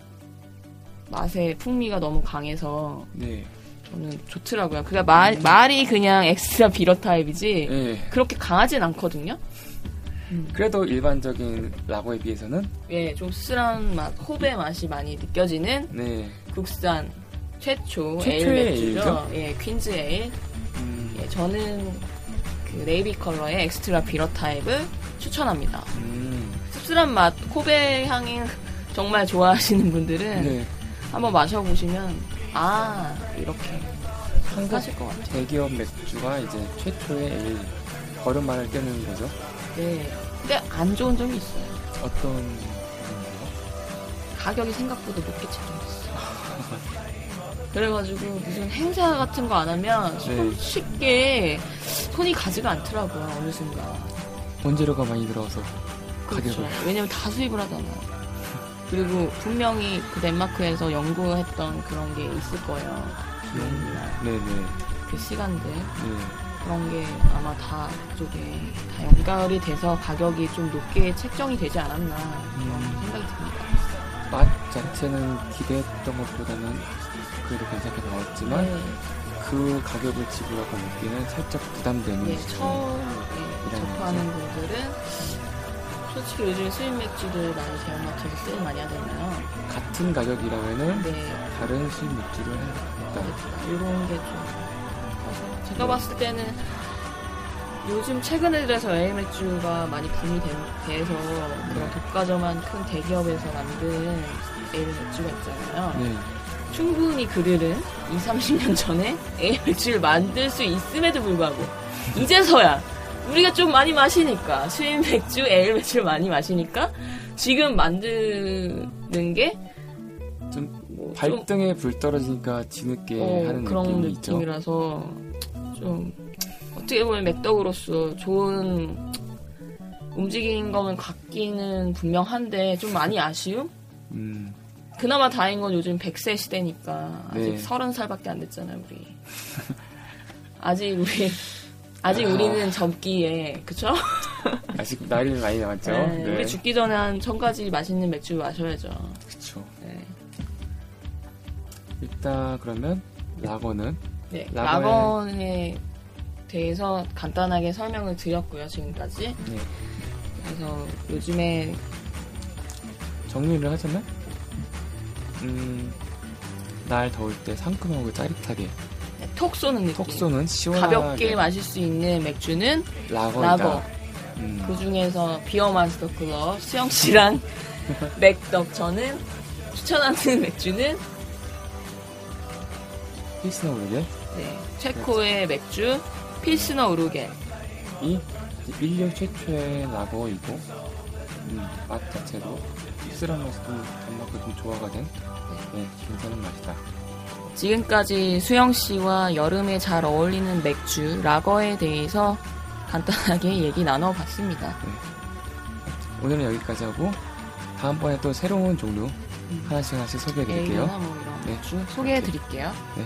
맛의 풍미가 너무 강해서 네. 저는 좋더라고요. 그러니까 말, 말이 그냥 엑스트라 비러 타입이지 네. 그렇게 강하진 않거든요. 음. 그래도 일반적인 라거에 비해서는 예, 좀 쓸쓸한 맛, 호배 맛이 많이 느껴지는 네. 국산 최초 최초의 에일 맥주죠. 에일이죠? 예, 퀸즈 에일. 음, 예, 저는 그 네이비 컬러의 엑스트라 비러 타입을 추천합니다. 음, 씁쓸한 맛, 호배 향이 정말 좋아하시는 분들은 네. 한번 마셔보시면 아 이렇게 하실 것 같아요. 대기업 맥주가 이제 최초의 에일 걸음마를 떼는 거죠. 네. 근데 안 좋은 점이 있어요. 어떤 건가요? 가격이 생각보다 높게 책정됐어요. 그래가지고 무슨 행사 같은 거 안 하면 손 네. 쉽게 손이 가지가 않더라고요. 어느 순간. 원재료가 많이 들어와서 가격을 그렇죠. 왜냐면 다 수입을 하잖아. 그리고 분명히 그 덴마크에서 연구했던 그런 게 있을 거예요. 비용이나 네네. 그 시간들. 네. 그런 게 아마 다 그쪽에 다 연결이 돼서 가격이 좀 높게 책정이 되지 않았나 그런 음. 생각이 듭니다. 맛 자체는 기대했던 것보다는 그래도 괜찮게 나왔지만 네. 그 가격을 지불하고 먹기는 살짝 부담되는 예, 시점이 처음 예, 이런 접하는 분들은 솔직히 요즘 수입 맥주들 많이 대형마트에서 세일 많이 하잖아요. 같은 가격이라면은 네, 다른 수입 맥주를 해야겠다. 이런 게 좀 커서 제가 봤을 때는 요즘 최근에 들어서 에일 맥주가 많이 붐이 된, 돼서 그런 독과점한 큰 대기업에서 만든 에일 맥주가 있잖아요. 네. 충분히 그들은 이십, 삼십 년 전에 에일 맥주를 만들 수 있음에도 불구하고 이제서야 우리가 좀 많이 마시니까 수입 맥주, 에일 맥주를 많이 마시니까 지금 만드는 게 좀 뭐 발등에 불 떨어지니까 뒤늦게 어, 하는 그런 느낌이 있죠. 느낌이라서 좀 어떻게 보면 맥덕으로서 좋은 움직이는 거면 갖기는 분명한데 좀 많이 아쉬움? 음, 그나마 다행인 건 요즘 백 세 시대니까 아직 네. 서른 살밖에 안 됐잖아요, 우리. 아직 우리 아직 아. 우리는 젊기에 그쵸? 아직 나이는 많이 남았죠. 네, 네. 우리 죽기 전에 한 천 가지 맛있는 맥주 마셔야죠. 그쵸. 네. 일단 그러면 라거는 네, 라거의- 라거에 대해서 간단하게 설명을 드렸고요, 지금까지. 네. 그래서 요즘에 정리를 하자면 음, 날 더울 때 상큼하고 짜릿하게 톡 쏘는 느낌. 톡 쏘는 시원하게 가볍게 마실 수 있는 맥주는 라거이다. 라거. 음, 그 중에서 비어 마스터 클럽 수영 씨랑 맥덕 저는 추천하는 맥주는 필스너 우르겐 네, 체코의 맥주 필스너 우르겐. 이 인류 최초의 라거이고 음, 맛 자체도 씁쓸한 맛도 단맛도 좀 조화가 된 네, 괜찮은 맛이다. 지금까지 수영 씨와 여름에 잘 어울리는 맥주 라거에 대해서 간단하게 얘기 나눠봤습니다. 오늘은 여기까지 하고 다음번에 또 새로운 종류 하나씩 하나씩 소개해드릴게요. 에일이나 뭐 이런 네. 맥주 소개해드릴게요. 네.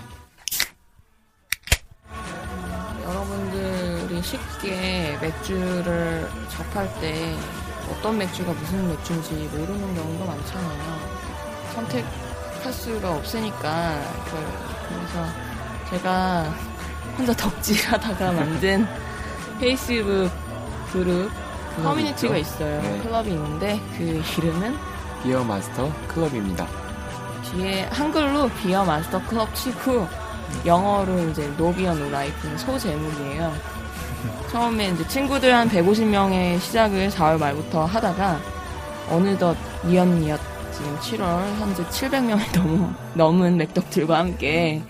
여러분들이 쉽게 맥주를 접할 때 어떤 맥주가 무슨 맥주인지 모르는 경우가 많잖아요. 선택할 수가 없으니까 그- 그래서 제가 혼자 덕질하다가 만든 페이스북 그룹 커뮤니티가 있어요. 네. 클럽이 있는데 그 이름은 비어 마스터 클럽입니다. 뒤에 한글로 비어 마스터 클럽 치고 영어로 이제 노비어 노라이프는 소제목이에요. 처음에 이제 친구들 한 백오십 명의 시작을 사월 말부터 하다가 어느덧 니엇니엇 지금 칠월 현재 칠백 명이 넘은, 넘은 맥덕들과 함께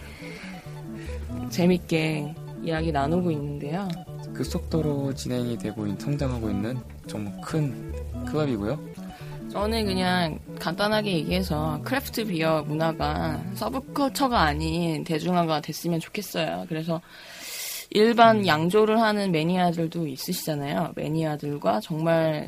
재밌게 이야기 나누고 있는데요. 그 속도로 진행이 되고 있는, 성장하고 있는 정말 큰 클럽이고요. 저는 그냥 간단하게 얘기해서 크래프트 비어 문화가 서브컬처가 아닌 대중화가 됐으면 좋겠어요. 그래서 일반 양조를 하는 매니아들도 있으시잖아요. 매니아들과 정말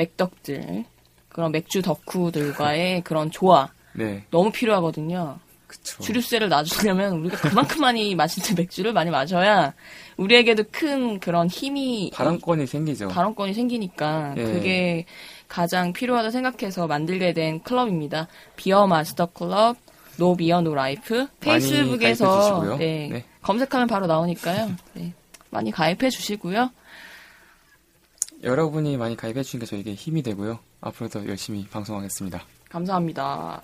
맥덕들, 그런 맥주 덕후들과의 그런 조화 네, 너무 필요하거든요. 그쵸. 주류세를 놔주려면 우리가 그만큼 많이 마시는 맥주를 많이 마셔야 우리에게도 큰 그런 힘이 발언권이 생기죠. 발언권이 생기니까 예. 그게 가장 필요하다 생각해서 만들게 된 클럽입니다. 비어 마스터 클럽, 노 비어 노 라이프. 페이스북에서 네, 네. 검색하면 바로 나오니까요. 네, 많이 가입해 주시고요. 여러분이 많이 가입해 주시니까 저에게 힘이 되고요. 앞으로도 열심히 방송하겠습니다. 감사합니다.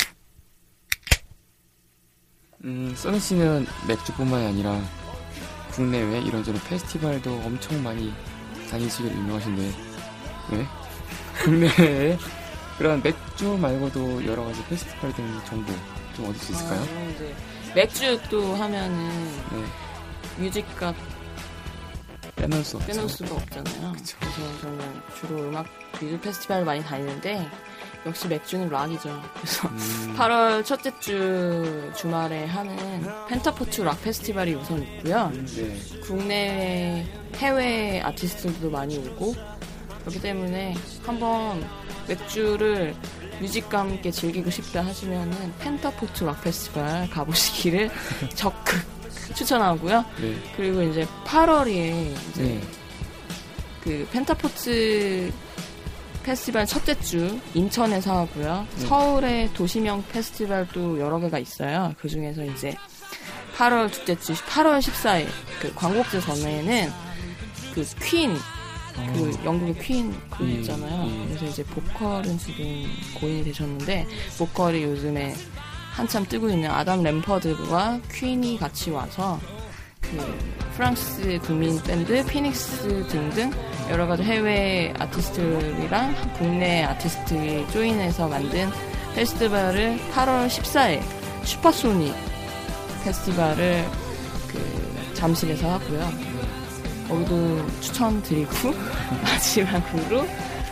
음, 써니 씨는 맥주뿐만이 아니라 국내외 이런저런 페스티벌도 엄청 많이 다니시기로 유명하신데, 네? 국내외에 그런 맥주 말고도 여러 가지 페스티벌 등 정보 좀 얻을 수 있을까요? 아, 이제 맥주 또 하면은 네. 뮤직값 빼놓을 수 없죠. 빼놓을 수가 없잖아요. 그쵸. 그래서 저는 주로 음악 뮤직 페스티벌 많이 다니는데 역시 맥주는 락이죠. 그래서 음. 팔월 첫째 주 주말에 하는 펜타포트 락 페스티벌이 우선 있고요. 네. 국내 해외 아티스트들도 많이 오고 그렇기 때문에 한번 맥주를 뮤직과 함께 즐기고 싶다 하시면은 펜타포트 락 페스티벌 가보시기를 적극 추천하고요. 네. 그리고 이제 팔월에 이제 네. 그 펜타포트 페스티벌 첫째 주 인천에서 하고요. 네. 서울에 도시명 페스티벌도 여러 개가 있어요. 그 중에서 이제 팔월 둘째 주 팔월 십사일 그 광복절 전에는 그 퀸, 어. 그 영국의 퀸 그룹 음, 있잖아요. 음. 그래서 이제 보컬은 지금 고인이 되셨는데 보컬이 요즘에 한참 뜨고 있는 아담 램퍼드와 퀸이 같이 와서 그 프랑스 국민 밴드 피닉스 등등 여러 가지 해외 아티스트들이랑 국내 아티스트들이 조인해서 만든 페스티벌을 팔월 십사일 슈퍼소닉 페스티벌을 그 잠실에서 하고요. 거기도 추천드리고 마지막으로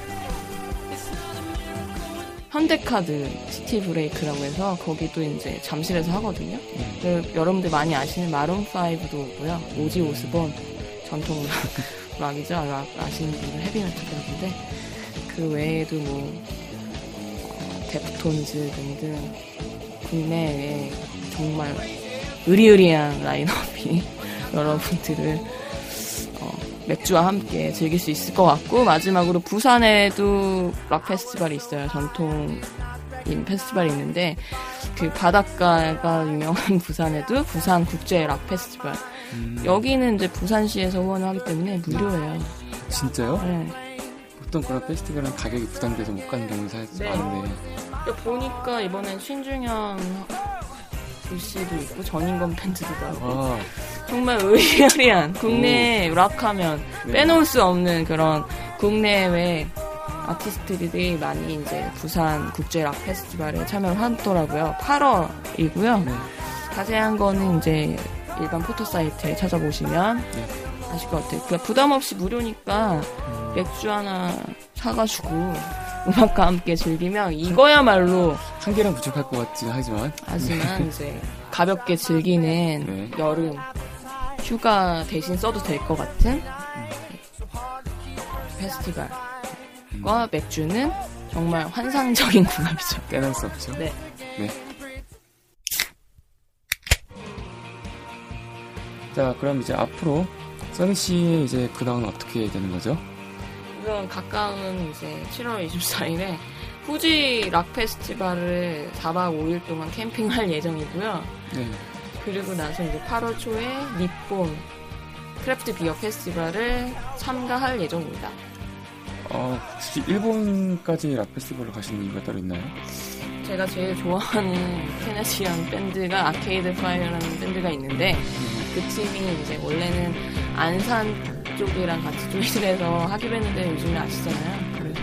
현대카드 시티 브레이크라고 해서 거기도 이제 잠실에서 하거든요. 그 여러분들 많이 아시는 마룬 파이브도 오고요. 오지 오스본 전통 락, 락이죠. 락 아시는 분들 헤비메탈인데 그 외에도 뭐 어, 데프톤즈 등등 국내에 정말 의리의리한 라인업이 여러분들을 어, 맥주와 함께 즐길 수 있을 것 같고 마지막으로 부산에도 락 페스티벌이 있어요. 전통인 페스티벌이 있는데 그 바닷가가 유명한 부산에도 부산 국제 락 페스티벌 음. 여기는 이제 부산시에서 후원을 하기 때문에 무료예요. 진짜요? 네. 보통 그런 페스티벌은 가격이 부담돼서 못 가는 경우가 사실 네. 많은데 그러니까 보니까 이번엔 신중현 씨도 있고 전인권 밴드도 나오고 와, 정말 의리의리한 국내 락하면 네. 빼놓을 수 없는 그런 국내외 아티스트들이 많이 이제 부산 국제 락 페스티벌에 참여를 하더라고요. 팔월이고요. 네. 자세한 거는 이제 일반 포토 사이트에 찾아보시면 네. 아실 것 같아요. 그러니까 부담 없이 무료니까 음. 맥주 하나 사가지고 음악과 함께 즐기면 이거야말로 한 개랑 부족할 것 같긴 하지만 하지만 이제 가볍게 즐기는 네. 여름 휴가 대신 써도 될 것 같은 페스티벌과 맥주는 정말 환상적인 궁합이죠. 빼놓을 수 없죠. 네. 네. 자, 그럼 이제 앞으로 써니 씨의 이제 근황은 어떻게 되는 거죠? 우선 가까운 이제 칠월 이십사일에 후지 락 페스티벌을 사박 오일 동안 캠핑할 예정이고요. 네. 그리고 나서 이제 팔월 초에 니폰 크래프트 비어 페스티벌을 참가할 예정입니다. 어, 혹시 일본까지 락 페스티벌을 가시는 이유가 따로 있나요? 제가 제일 좋아하는 캐나디언 밴드가 아케이드 파이어라는 밴드가 있는데 그 팀이 이제 원래는 안산 쪽이랑 같이 조인을 해서 하기로 했는데 요즘에 아시잖아요. 그래서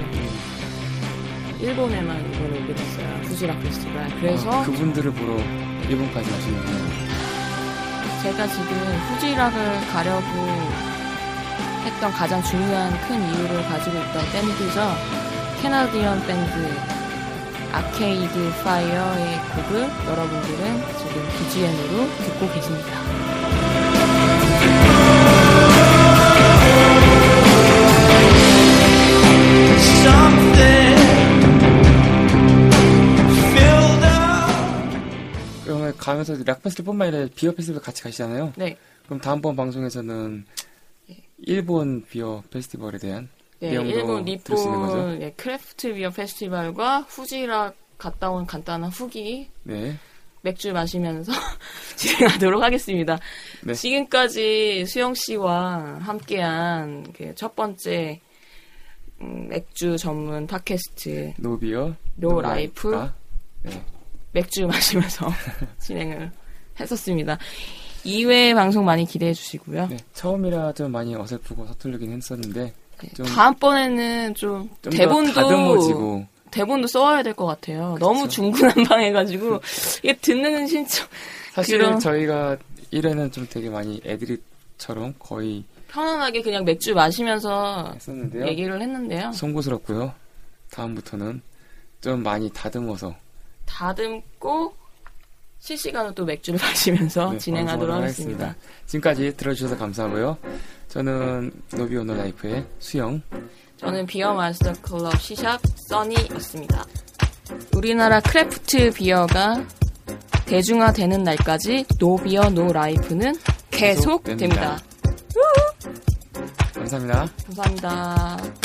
일본에만 이번에 오게 됐어요. 후지락 페스티벌. 그래서 아, 그분들을 보러 일본까지 가시는군요. 제가 지금 후지락을 가려고 했던 가장 중요한 큰 이유를 가지고 있던 밴드죠. 캐나디언 밴드 아케이드 파이어의 곡을 여러분들은 지금 비지엠으로 듣고 계십니다. 그러면 가면서 락 페스티벌뿐만 아니라 비어 페스티벌 같이 가시잖아요. 네. 그럼 다음번 방송에서는 일본 비어 페스티벌에 대한 네, 내용도 일본 들을 수 있는 거죠? 니폰 네, 크래프트 비어 페스티벌과 후지락 갔다 온 간단한 후기 네. 맥주 마시면서 진행하도록 하겠습니다. 네. 지금까지 수영 씨와 함께한 그 첫 번째 음, 맥주 전문 팟캐스트 노비어 노 라이프 네. 맥주 마시면서 진행을 했었습니다. 이 회 방송 많이 기대해 주시고요. 네, 처음이라 좀 많이 어설프고 서툴르긴 했었는데 네, 좀, 다음번에는 좀, 좀 대본도 더 다듬어지고 대본도 써와야 될 것 같아요. 그쵸. 너무 중구난방해가지고 이게 듣는 신청 사실 그런- 저희가 일 회는 좀 되게 많이 애드립처럼 거의 편안하게 그냥 맥주 마시면서 했었는데요. 얘기를 했는데요. 송구스럽고요. 다음부터는 좀 많이 다듬어서 다듬고 실시간으로 또 맥주를 마시면서 네, 진행하도록 방송을 하겠습니다. 하겠습니다. 지금까지 들어주셔서 감사하고요. 저는 노비 오너 라이프의 수영. 저는 비어 마스터 클럽 시샵 써니였습니다. 우리나라 크래프트 비어가 대중화되는 날까지 노 비어 노 라이프는 계속됩니다. 감사합니다. 감사합니다.